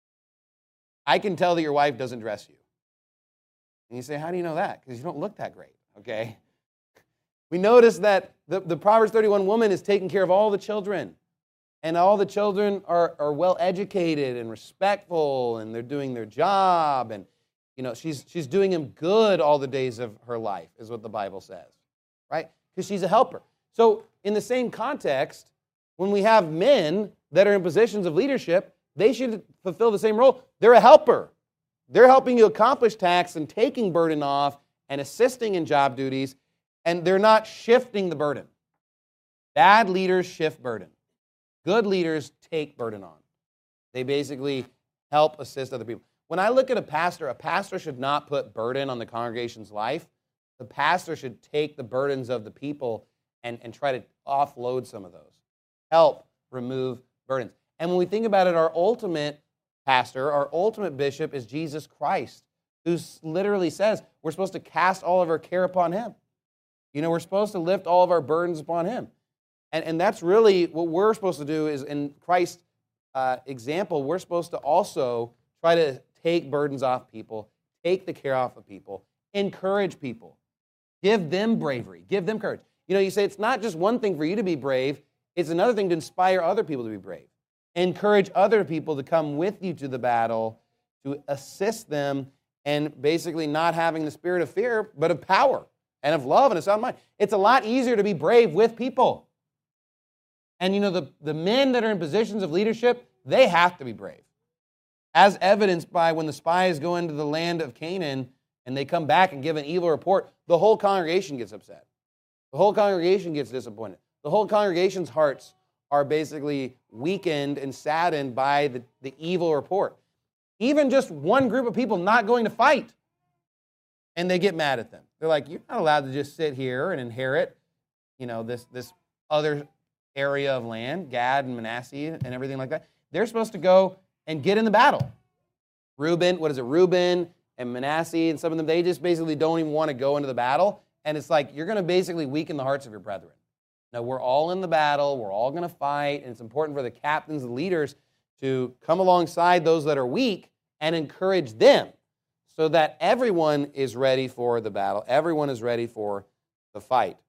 [SPEAKER 1] I can tell that your wife doesn't dress you. And you say, how do you know that? Because you don't look that great, okay? We notice that the Proverbs 31 woman is taking care of all the children. And all the children are well educated and respectful, and they're doing their job. And, she's doing him good all the days of her life, is what the Bible says, right? Because she's a helper. So in the same context, when we have men that are in positions of leadership, they should fulfill the same role. They're a helper. They're helping you accomplish tasks and taking burden off and assisting in job duties, and they're not shifting the burden. Bad leaders shift burden. Good leaders take burden on. They basically help assist other people. When I look at a pastor should not put burden on the congregation's life. The pastor should take the burdens of the people and try to offload some of those. Help remove burdens. And when we think about it, our ultimate pastor, our ultimate bishop is Jesus Christ, who literally says we're supposed to cast all of our care upon him. You know, we're supposed to lift all of our burdens upon him. And that's really what we're supposed to do is in Christ's example, we're supposed to also try to take burdens off people, take the care off of people, encourage people, give them bravery, give them courage. You know, you say it's not just one thing for you to be brave, it's another thing to inspire other people to be brave. Encourage other people to come with you to the battle, to assist them, and basically not having the spirit of fear, but of power and of love and a sound mind. It's a lot easier to be brave with people. And you know, the men that are in positions of leadership, they have to be brave. As evidenced by when the spies go into the land of Canaan and they come back and give an evil report, the whole congregation gets upset. The whole congregation gets disappointed. The whole congregation's hearts are basically weakened and saddened by the evil report. Even just one group of people not going to fight, and they get mad at them. They're like, you're not allowed to just sit here and inherit, you know, this other area of land, Gad and Manasseh and everything like that. They're supposed to go and get in the battle. Reuben and Manasseh and some of them, they just basically don't even want to go into the battle. And it's like, you're going to basically weaken the hearts of your brethren. Now, we're all in the battle. We're all going to fight. And it's important for the captains and leaders to come alongside those that are weak and encourage them so that everyone is ready for the battle. Everyone is ready for the fight.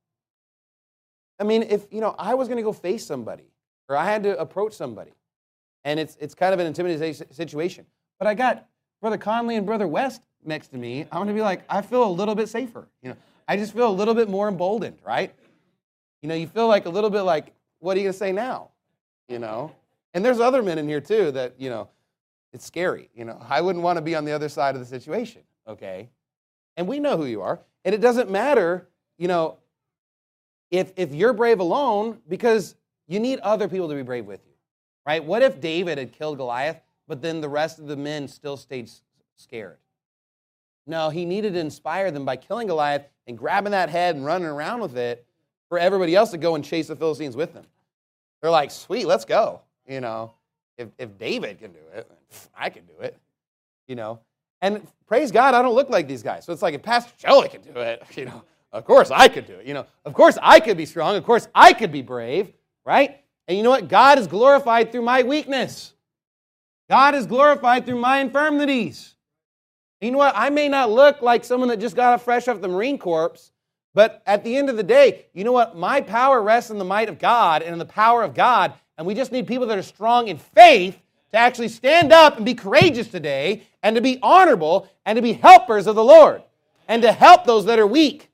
[SPEAKER 1] I mean, if, you know, I was going to go face somebody or I had to approach somebody, and it's kind of an intimidating situation, but I got Brother Conley and Brother West next to me, I'm going to be like, I feel a little bit safer. You know, I just feel a little bit more emboldened, right? You know, you feel like a little bit like, what are you going to say now? You know? And there's other men in here, too, that, you know, it's scary. You know, I wouldn't want to be on the other side of the situation, okay? And we know who you are. And it doesn't matter, you know, if you're brave alone, because you need other people to be brave with you, right? What if David had killed Goliath, but then the rest of the men still stayed scared? No, he needed to inspire them by killing Goliath and grabbing that head and running around with it for everybody else to go and chase the Philistines with them. They're like, sweet, let's go. You know, if David can do it, I can do it. You know, and praise God, I don't look like these guys. So it's like, if Pastor Joey can do it, you know, of course I could do it. You know, of course I could be strong. Of course I could be brave, right? And you know what? God is glorified through my weakness. God is glorified through my infirmities. And you know what? I may not look like someone that just got fresh off the Marine Corps, but at the end of the day, you know what? My power rests in the might of God and in the power of God, and we just need people that are strong in faith to actually stand up and be courageous today and to be honorable and to be helpers of the Lord and to help those that are weak.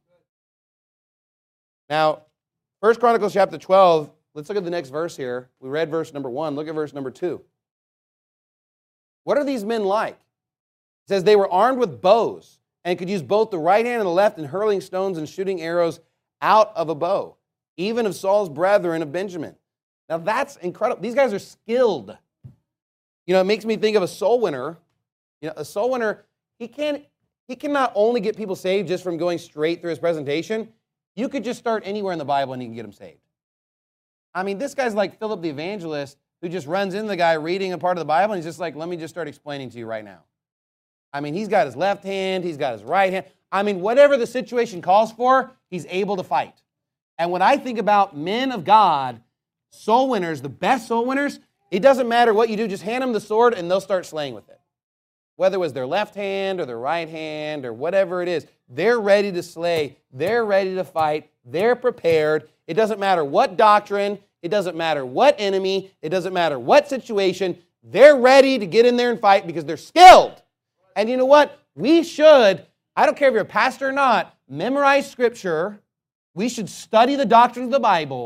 [SPEAKER 1] Now, 1 Chronicles chapter 12, let's look at the next verse here. We read verse number 1. Look at verse number 2. What are these men like? It says they were armed with bows and could use both the right hand and the left in hurling stones and shooting arrows out of a bow, even of Saul's brethren of Benjamin. Now that's incredible. These guys are skilled. You know, it makes me think of a soul winner. You know, a soul winner, he can not only get people saved just from going straight through his presentation. You could just start anywhere in the Bible and he can get them saved. I mean, this guy's like Philip the evangelist who just runs into the guy reading a part of the Bible and he's just like, let me just start explaining to you right now. I mean, he's got his left hand, he's got his right hand. I mean, whatever the situation calls for, he's able to fight. And when I think about men of God, soul winners, the best soul winners, it doesn't matter what you do, just hand them the sword and they'll start slaying with it. Whether it was their left hand or their right hand or whatever it is, they're ready to slay, they're ready to fight, they're prepared. It doesn't matter what doctrine, it doesn't matter what enemy, it doesn't matter what situation, they're ready to get in there and fight because they're skilled. And you know what? We should, I don't care if you're a pastor or not, memorize Scripture. We should study the doctrines of the Bible.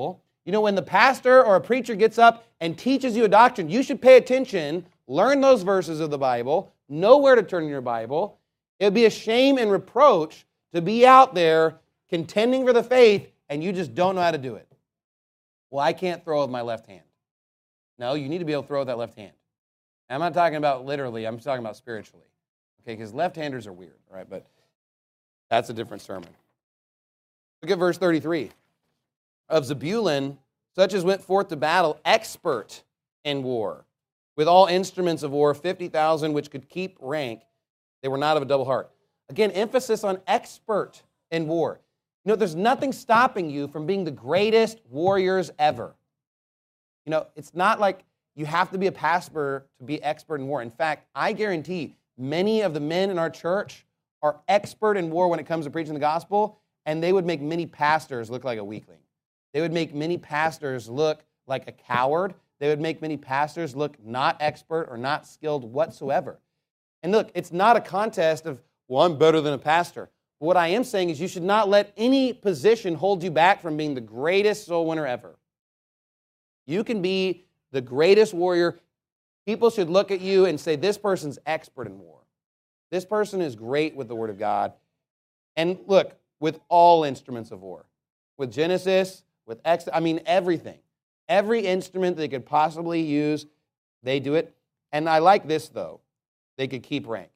[SPEAKER 1] You know, when the pastor or a preacher gets up and teaches you a doctrine, you should pay attention, learn those verses of the Bible, know where to turn in your Bible. It would be a shame and reproach to be out there contending for the faith and you just don't know how to do it. Well, I can't throw with my left hand. No, you need to be able to throw with that left hand. I'm not talking about literally, I'm talking about spiritually. Okay, because left-handers are weird, all right? But that's a different sermon. Look at verse 33. Of Zebulun, such as went forth to battle, expert in war, with all instruments of war, 50,000 which could keep rank. They were not of a double heart. Again, emphasis on expert in war. You know, there's nothing stopping you from being the greatest warriors ever. You know, it's not like you have to be a pastor to be expert in war. In fact, I guarantee many of the men in our church are expert in war when it comes to preaching the gospel, and they would make many pastors look like a weakling. They would make many pastors look like a coward. They would make many pastors look not expert or not skilled whatsoever. And look, it's not a contest of, well, I'm better than a pastor. What I am saying is you should not let any position hold you back from being the greatest soul winner ever. You can be the greatest warrior. People should look at you and say, this person's expert in war. This person is great with the Word of God. And look, with all instruments of war. With Genesis, with everything. Every instrument they could possibly use, they do it. And I like this, though. They could keep rank.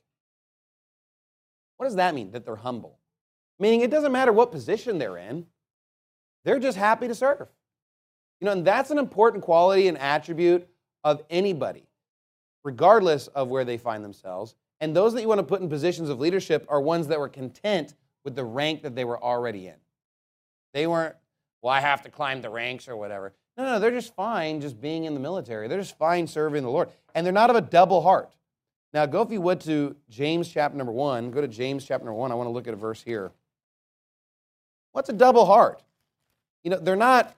[SPEAKER 1] What does that mean? That they're humble. Meaning it doesn't matter what position they're in. They're just happy to serve. You know, and that's an important quality and attribute of anybody, regardless of where they find themselves. And those that you want to put in positions of leadership are ones that were content with the rank that they were already in. They weren't, well, I have to climb the ranks or whatever. No, they're just fine just being in the military. They're just fine serving the Lord. And they're not of a double heart. Now, go, if you would, to James chapter number 1. Go to James chapter number 1. I want to look at a verse here. What's a double heart? You know, they're not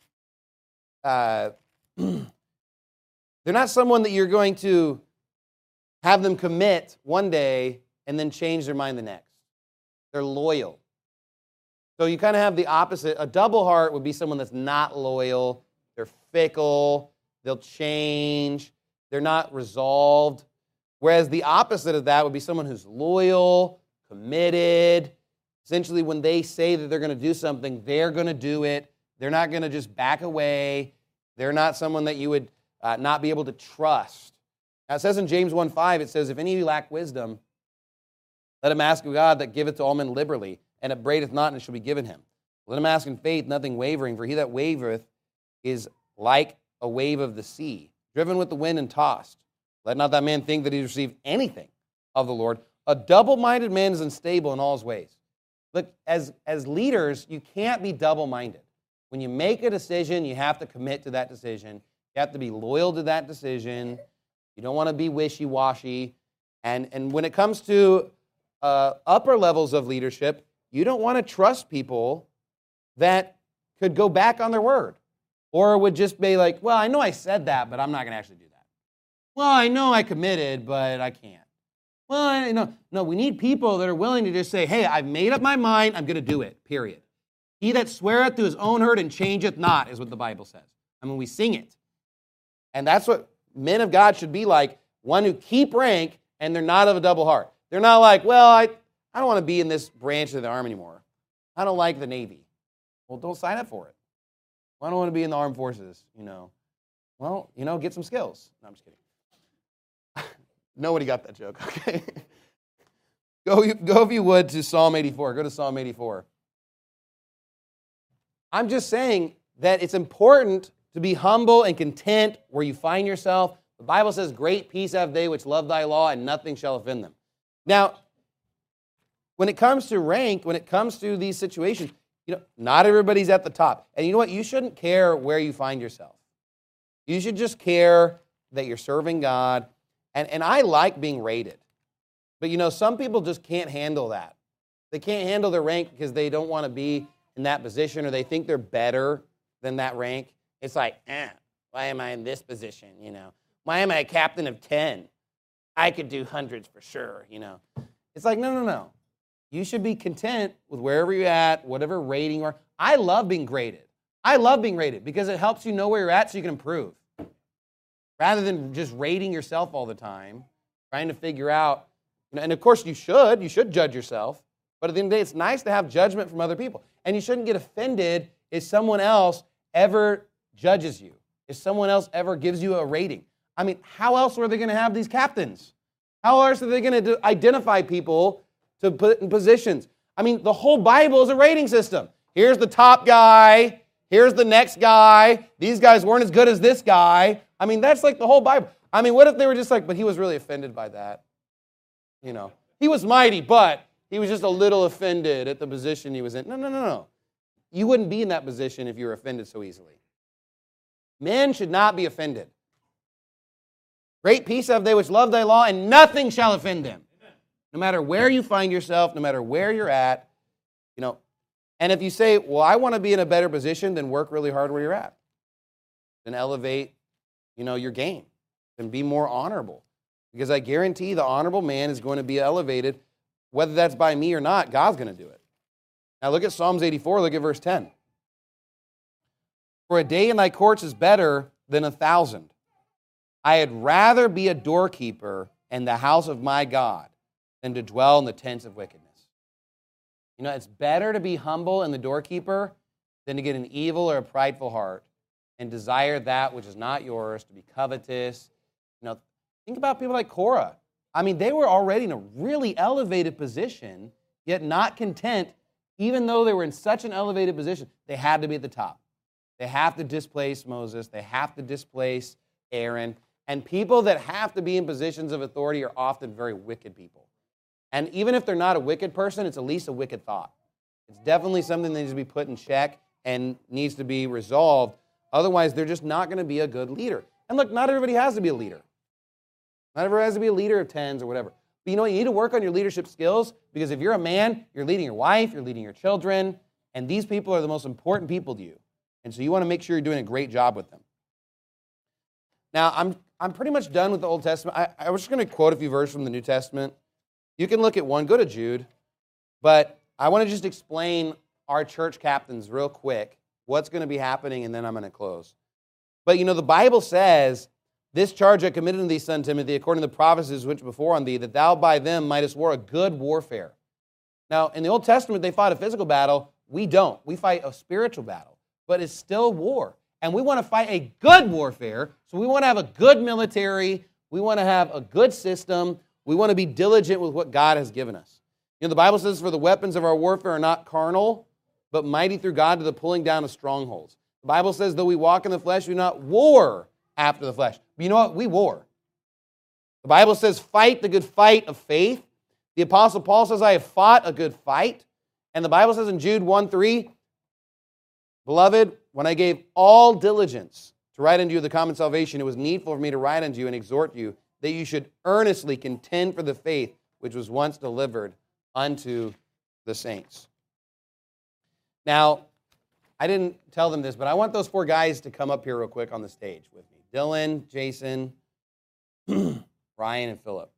[SPEAKER 1] someone that you're going to have them commit one day and then change their mind the next. They're loyal. So you kind of have the opposite. A double heart would be someone that's not loyal. They're fickle. They'll change. They're not resolved. Whereas the opposite of that would be someone who's loyal, committed. Essentially, when they say that they're going to do something, they're going to do it. They're not going to just back away. They're not someone that you would not be able to trust. Now, it says in James 1:5, it says, if any of you lack wisdom, let him ask of God that giveth to all men liberally, and upbraideth not, and it shall be given him. Let him ask in faith, nothing wavering, for he that wavereth is like a wave of the sea, driven with the wind and tossed. Let not that man think that he received anything of the Lord. A double-minded man is unstable in all his ways. Look, as leaders, you can't be double-minded. When you make a decision, you have to commit to that decision. You have to be loyal to that decision. You don't want to be wishy-washy. And when it comes to upper levels of leadership, you don't want to trust people that could go back on their word or would just be like, well, I know I said that, but I'm not going to actually do that. Well, I know I committed, but I can't. Well, no, we need people that are willing to just say, hey, I've made up my mind, I'm going to do it, period. He that sweareth to his own hurt and changeth not is what the Bible says. I mean, we sing it. And that's what men of God should be like, one who keep rank and they're not of a double heart. They're not like, well, I don't want to be in this branch of the army anymore. I don't like the Navy. Well, don't sign up for it. Well, I don't want to be in the armed forces, Well, get some skills. No, I'm just kidding. Nobody got that joke, okay? Go if you would to Psalm 84. Go to Psalm 84. I'm just saying that it's important to be humble and content where you find yourself. The Bible says, great peace have they which love thy law, and nothing shall offend them. Now, when it comes to rank, when it comes to these situations, not everybody's at the top. And you know what? You shouldn't care where you find yourself. You should just care that you're serving God. And I like being rated. But some people just can't handle that. They can't handle their rank because they don't want to be in that position or they think they're better than that rank. It's like, why am I in this position, Why am I a captain of 10? I could do hundreds for sure, It's like, no. You should be content with wherever you're at, whatever rating you are. I love being graded. I love being rated because it helps you know where you're at so you can improve. Rather than just rating yourself all the time, trying to figure out, and of course you should judge yourself, but at the end of the day, it's nice to have judgment from other people. And you shouldn't get offended if someone else ever judges you, if someone else ever gives you a rating. I mean, how else are they going to have these captains? How else are they going to identify people to put in positions? I mean, the whole Bible is a rating system. Here's the top guy. Here's the next guy. These guys weren't as good as this guy. I mean, that's like the whole Bible. I mean, what if they were just like, but he was really offended by that? You know, he was mighty, but he was just a little offended at the position he was in. No. You wouldn't be in that position if you were offended so easily. Men should not be offended. Great peace have they which love thy law, and nothing shall offend them. No matter where you find yourself, no matter where you're at, you know. And if you say, well, I want to be in a better position, then work really hard where you're at. Then elevate, your game. Then be more honorable. Because I guarantee the honorable man is going to be elevated. Whether that's by me or not, God's going to do it. Now look at Psalms 84, look at verse 10. For a day in thy courts is better than 1,000. I had rather be a doorkeeper in the house of my God than to dwell in the tents of wickedness. It's better to be humble in the doorkeeper than to get an evil or a prideful heart and desire that which is not yours, to be covetous. Think about people like Korah. I mean, they were already in a really elevated position, yet not content, even though they were in such an elevated position. They had to be at the top. They have to displace Moses. They have to displace Aaron. And people that have to be in positions of authority are often very wicked people. And even if they're not a wicked person, it's at least a wicked thought. It's definitely something that needs to be put in check and needs to be resolved. Otherwise, they're just not going to be a good leader. And look, not everybody has to be a leader. Not everybody has to be a leader of tens or whatever. But you need to work on your leadership skills, because if you're a man, you're leading your wife, you're leading your children, and these people are the most important people to you. And so you want to make sure you're doing a great job with them. Now, I'm pretty much done with the Old Testament. I was just going to quote a few verses from the New Testament. You can look at one, go to Jude, but I want to just explain our church captains real quick, what's going to be happening, and then I'm going to close. But the Bible says, this charge I committed unto thee, son Timothy, according to the prophecies which before on thee, that thou by them mightest war a good warfare. Now, in the Old Testament, they fought a physical battle. We don't. We fight a spiritual battle, but it's still war. And we want to fight a good warfare, so we want to have a good military. We want to have a good system. We want to be diligent with what God has given us. The Bible says, for the weapons of our warfare are not carnal, but mighty through God to the pulling down of strongholds. The Bible says, though we walk in the flesh, we do not war after the flesh. But you know what? We war. The Bible says, fight the good fight of faith. The Apostle Paul says, I have fought a good fight. And the Bible says in Jude 1:3, beloved, when I gave all diligence to write unto you the common salvation, it was needful for me to write unto you and exhort you that you should earnestly contend for the faith which was once delivered unto the saints. Now, I didn't tell them this, but I want those four guys to come up here real quick on the stage with me. Dylan, Jason, Ryan, and Philip.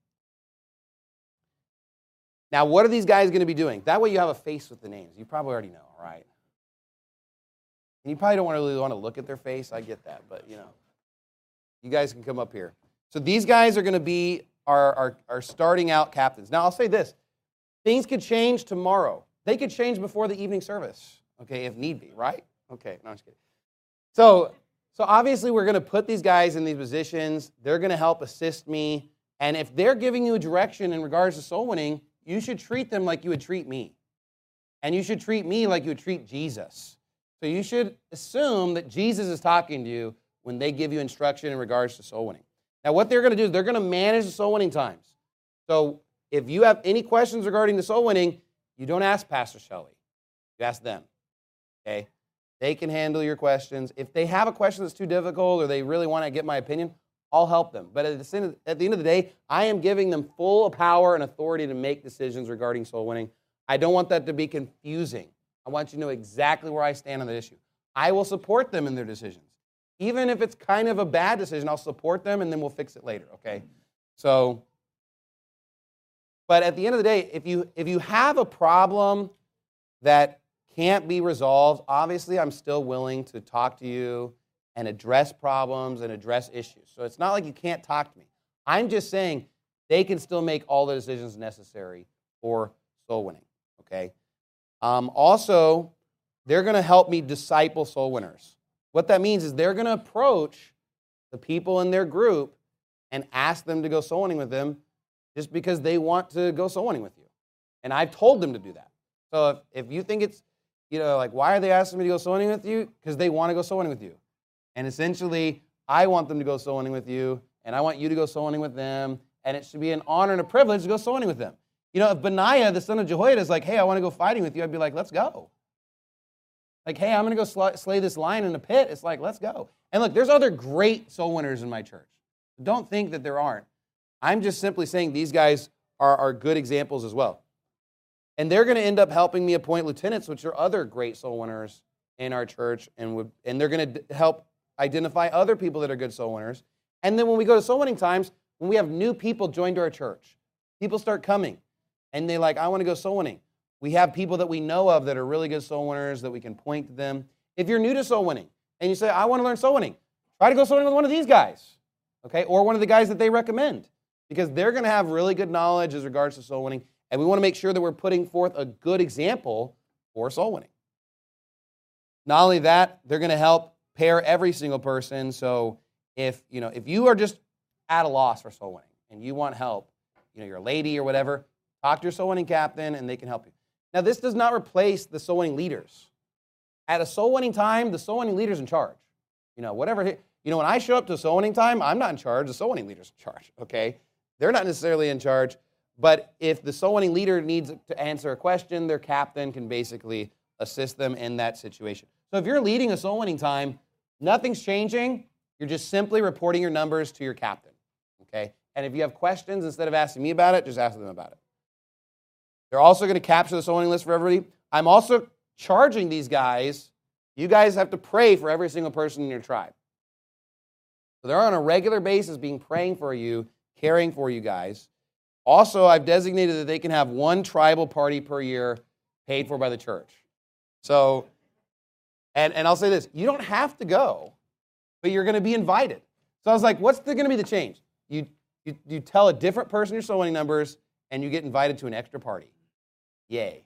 [SPEAKER 1] Now, what are these guys going to be doing? That way you have a face with the names. You probably already know, all right? And you probably don't really want to look at their face. I get that, but, you guys can come up here. So these guys are going to be our starting out captains. Now, I'll say this. Things could change tomorrow. They could change before the evening service, okay, if need be, right? Okay, no, I'm just kidding. So obviously we're going to put these guys in these positions. They're going to help assist me. And if they're giving you a direction in regards to soul winning, you should treat them like you would treat me. And you should treat me like you would treat Jesus. So you should assume that Jesus is talking to you when they give you instruction in regards to soul winning. Now, what they're going to do is they're going to manage the soul winning times. So if you have any questions regarding the soul winning, you don't ask Pastor Shelley. You ask them, okay? They can handle your questions. If they have a question that's too difficult or they really want to get my opinion, I'll help them. But at the end of the day, I am giving them full power and authority to make decisions regarding soul winning. I don't want that to be confusing. I want you to know exactly where I stand on the issue. I will support them in their decisions. Even if it's kind of a bad decision, I'll support them and then we'll fix it later, okay? So, but at the end of the day, if you have a problem that can't be resolved, obviously I'm still willing to talk to you and address problems and address issues. So it's not like you can't talk to me. I'm just saying they can still make all the decisions necessary for soul winning, okay? Also, they're going to help me disciple soul winners. What that means is they're going to approach the people in their group and ask them to go soul winning with them just because they want to go soul winning with you. And I've told them to do that. So if you think it's, like, why are they asking me to go soul winning with you? Because they want to go soul winning with you. And essentially, I want them to go soul winning with you, and I want you to go soul winning with them, and it should be an honor and a privilege to go soul winning with them. If Benaiah, the son of Jehoiada, is like, hey, I want to go fighting with you, I'd be like, let's go. Like, hey, I'm going to go slay this lion in a pit. It's like, let's go. And look, there's other great soul winners in my church. Don't think that there aren't. I'm just simply saying these guys are good examples as well. And they're going to end up helping me appoint lieutenants, which are other great soul winners in our church, and they're going to help identify other people that are good soul winners. And then when we go to soul winning times, when we have new people join to our church, people start coming, and they're like, I want to go soul winning. We have people that we know of that are really good soul winners that we can point to them. If you're new to soul winning, and you say, I want to learn soul winning, try to go soul winning with one of these guys, okay, or one of the guys that they recommend, because they're going to have really good knowledge as regards to soul winning, and we want to make sure that we're putting forth a good example for soul winning. Not only that, they're going to help pair every single person. So if you are just at a loss for soul winning and you want help, you're a lady or whatever, talk to your soul winning captain and they can help you. Now, this does not replace the soul winning leaders. At a soul winning time, the soul winning leader's in charge. When I show up to soul winning time, I'm not in charge. The soul winning leader's in charge, okay? They're not necessarily in charge, but if the soul winning leader needs to answer a question, their captain can basically assist them in that situation. So if you're leading a soul winning time, nothing's changing. You're just simply reporting your numbers to your captain, okay? And if you have questions, instead of asking me about it, just ask them about it. They're also going to capture the soul winning list for everybody. I'm also charging these guys. You guys have to pray for every single person in your tribe. So they're on a regular basis being praying for you, caring for you guys. Also, I've designated that they can have one tribal party per year paid for by the church. So, and I'll say this, you don't have to go, but you're going to be invited. So I was like, what's going to be the change? You tell a different person your soul winning numbers, and you get invited to an extra party. Yay,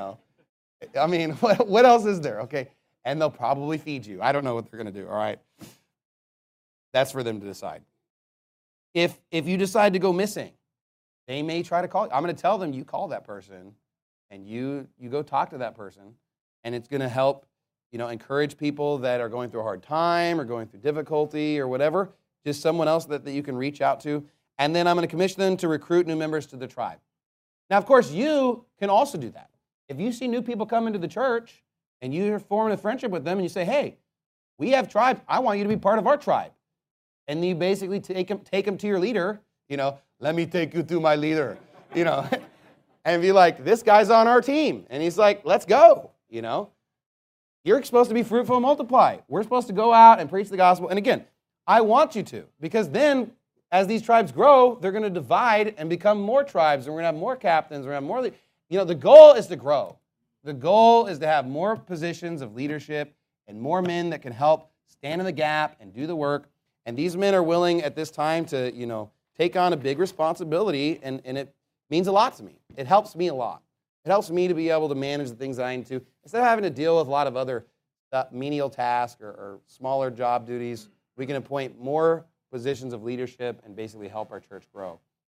[SPEAKER 1] I mean, what else is there, okay? And they'll probably feed you. I don't know what they're going to do, all right? That's for them to decide. If you decide to go missing, they may try to call you. I'm going to tell them you call that person, and you go talk to that person, and it's going to help, encourage people that are going through a hard time or going through difficulty or whatever, just someone else that you can reach out to. And then I'm going to commission them to recruit new members to the tribe. Now, of course, you can also do that. If you see new people come into the church and you're forming a friendship with them and you say, hey, we have tribes. I want you to be part of our tribe. And you basically take them to your leader, let me take you to my leader, and be like, this guy's on our team. And he's like, let's go, You're supposed to be fruitful and multiply. We're supposed to go out and preach the gospel. And again, I want you to, because then as these tribes grow, they're going to divide and become more tribes, and we're going to have more captains, we're going to have more, the goal is to grow. The goal is to have more positions of leadership and more men that can help stand in the gap and do the work. And these men are willing at this time to, take on a big responsibility, and it means a lot to me. It helps me a lot. It helps me to be able to manage the things that I need to. Instead of having to deal with a lot of other menial tasks or smaller job duties, we can appoint more positions of leadership and basically help our church grow.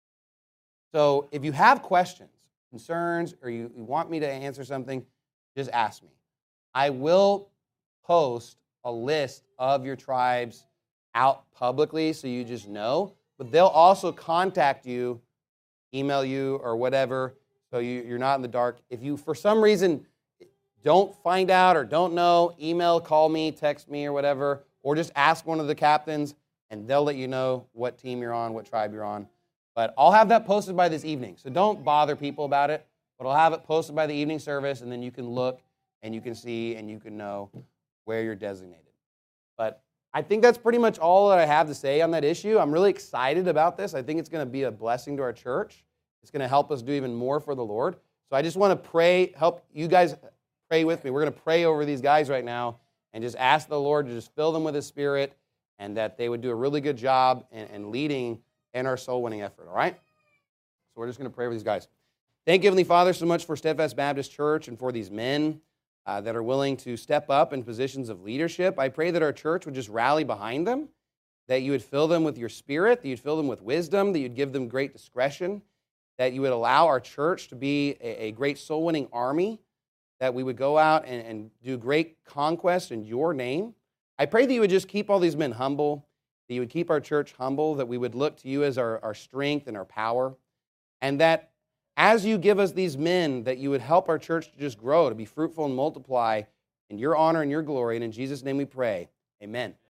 [SPEAKER 1] So if you have questions, concerns, or you want me to answer something, just ask me. I will post a list of your tribes out publicly so you just know, but they'll also contact you, email you, or whatever, so you're not in the dark. If you, for some reason, don't find out or don't know, email, call me, text me, or whatever, or just ask one of the captains, and they'll let you know what team you're on, what tribe you're on. But I'll have that posted by this evening, so don't bother people about it, but I'll have it posted by the evening service, and then you can look, and you can see, and you can know where you're designated. But I think that's pretty much all that I have to say on that issue. I'm really excited about this. I think it's going to be a blessing to our church. It's going to help us do even more for the Lord. So I just want to help you guys pray with me. We're going to pray over these guys right now and just ask the Lord to just fill them with His Spirit and that they would do a really good job in leading in our soul-winning effort, all right? So we're just going to pray over these guys. Thank you, Heavenly Father, so much for Steadfast Baptist Church and for these men that are willing to step up in positions of leadership. I pray that our church would just rally behind them, that you would fill them with your Spirit, that you'd fill them with wisdom, that you'd give them great discretion, that you would allow our church to be a great soul-winning army, that we would go out and do great conquest in your name. I pray that you would just keep all these men humble, that you would keep our church humble, that we would look to you as our strength and our power, and that as you give us these men, that you would help our church to just grow, to be fruitful and multiply in your honor and your glory. And in Jesus' name we pray. Amen.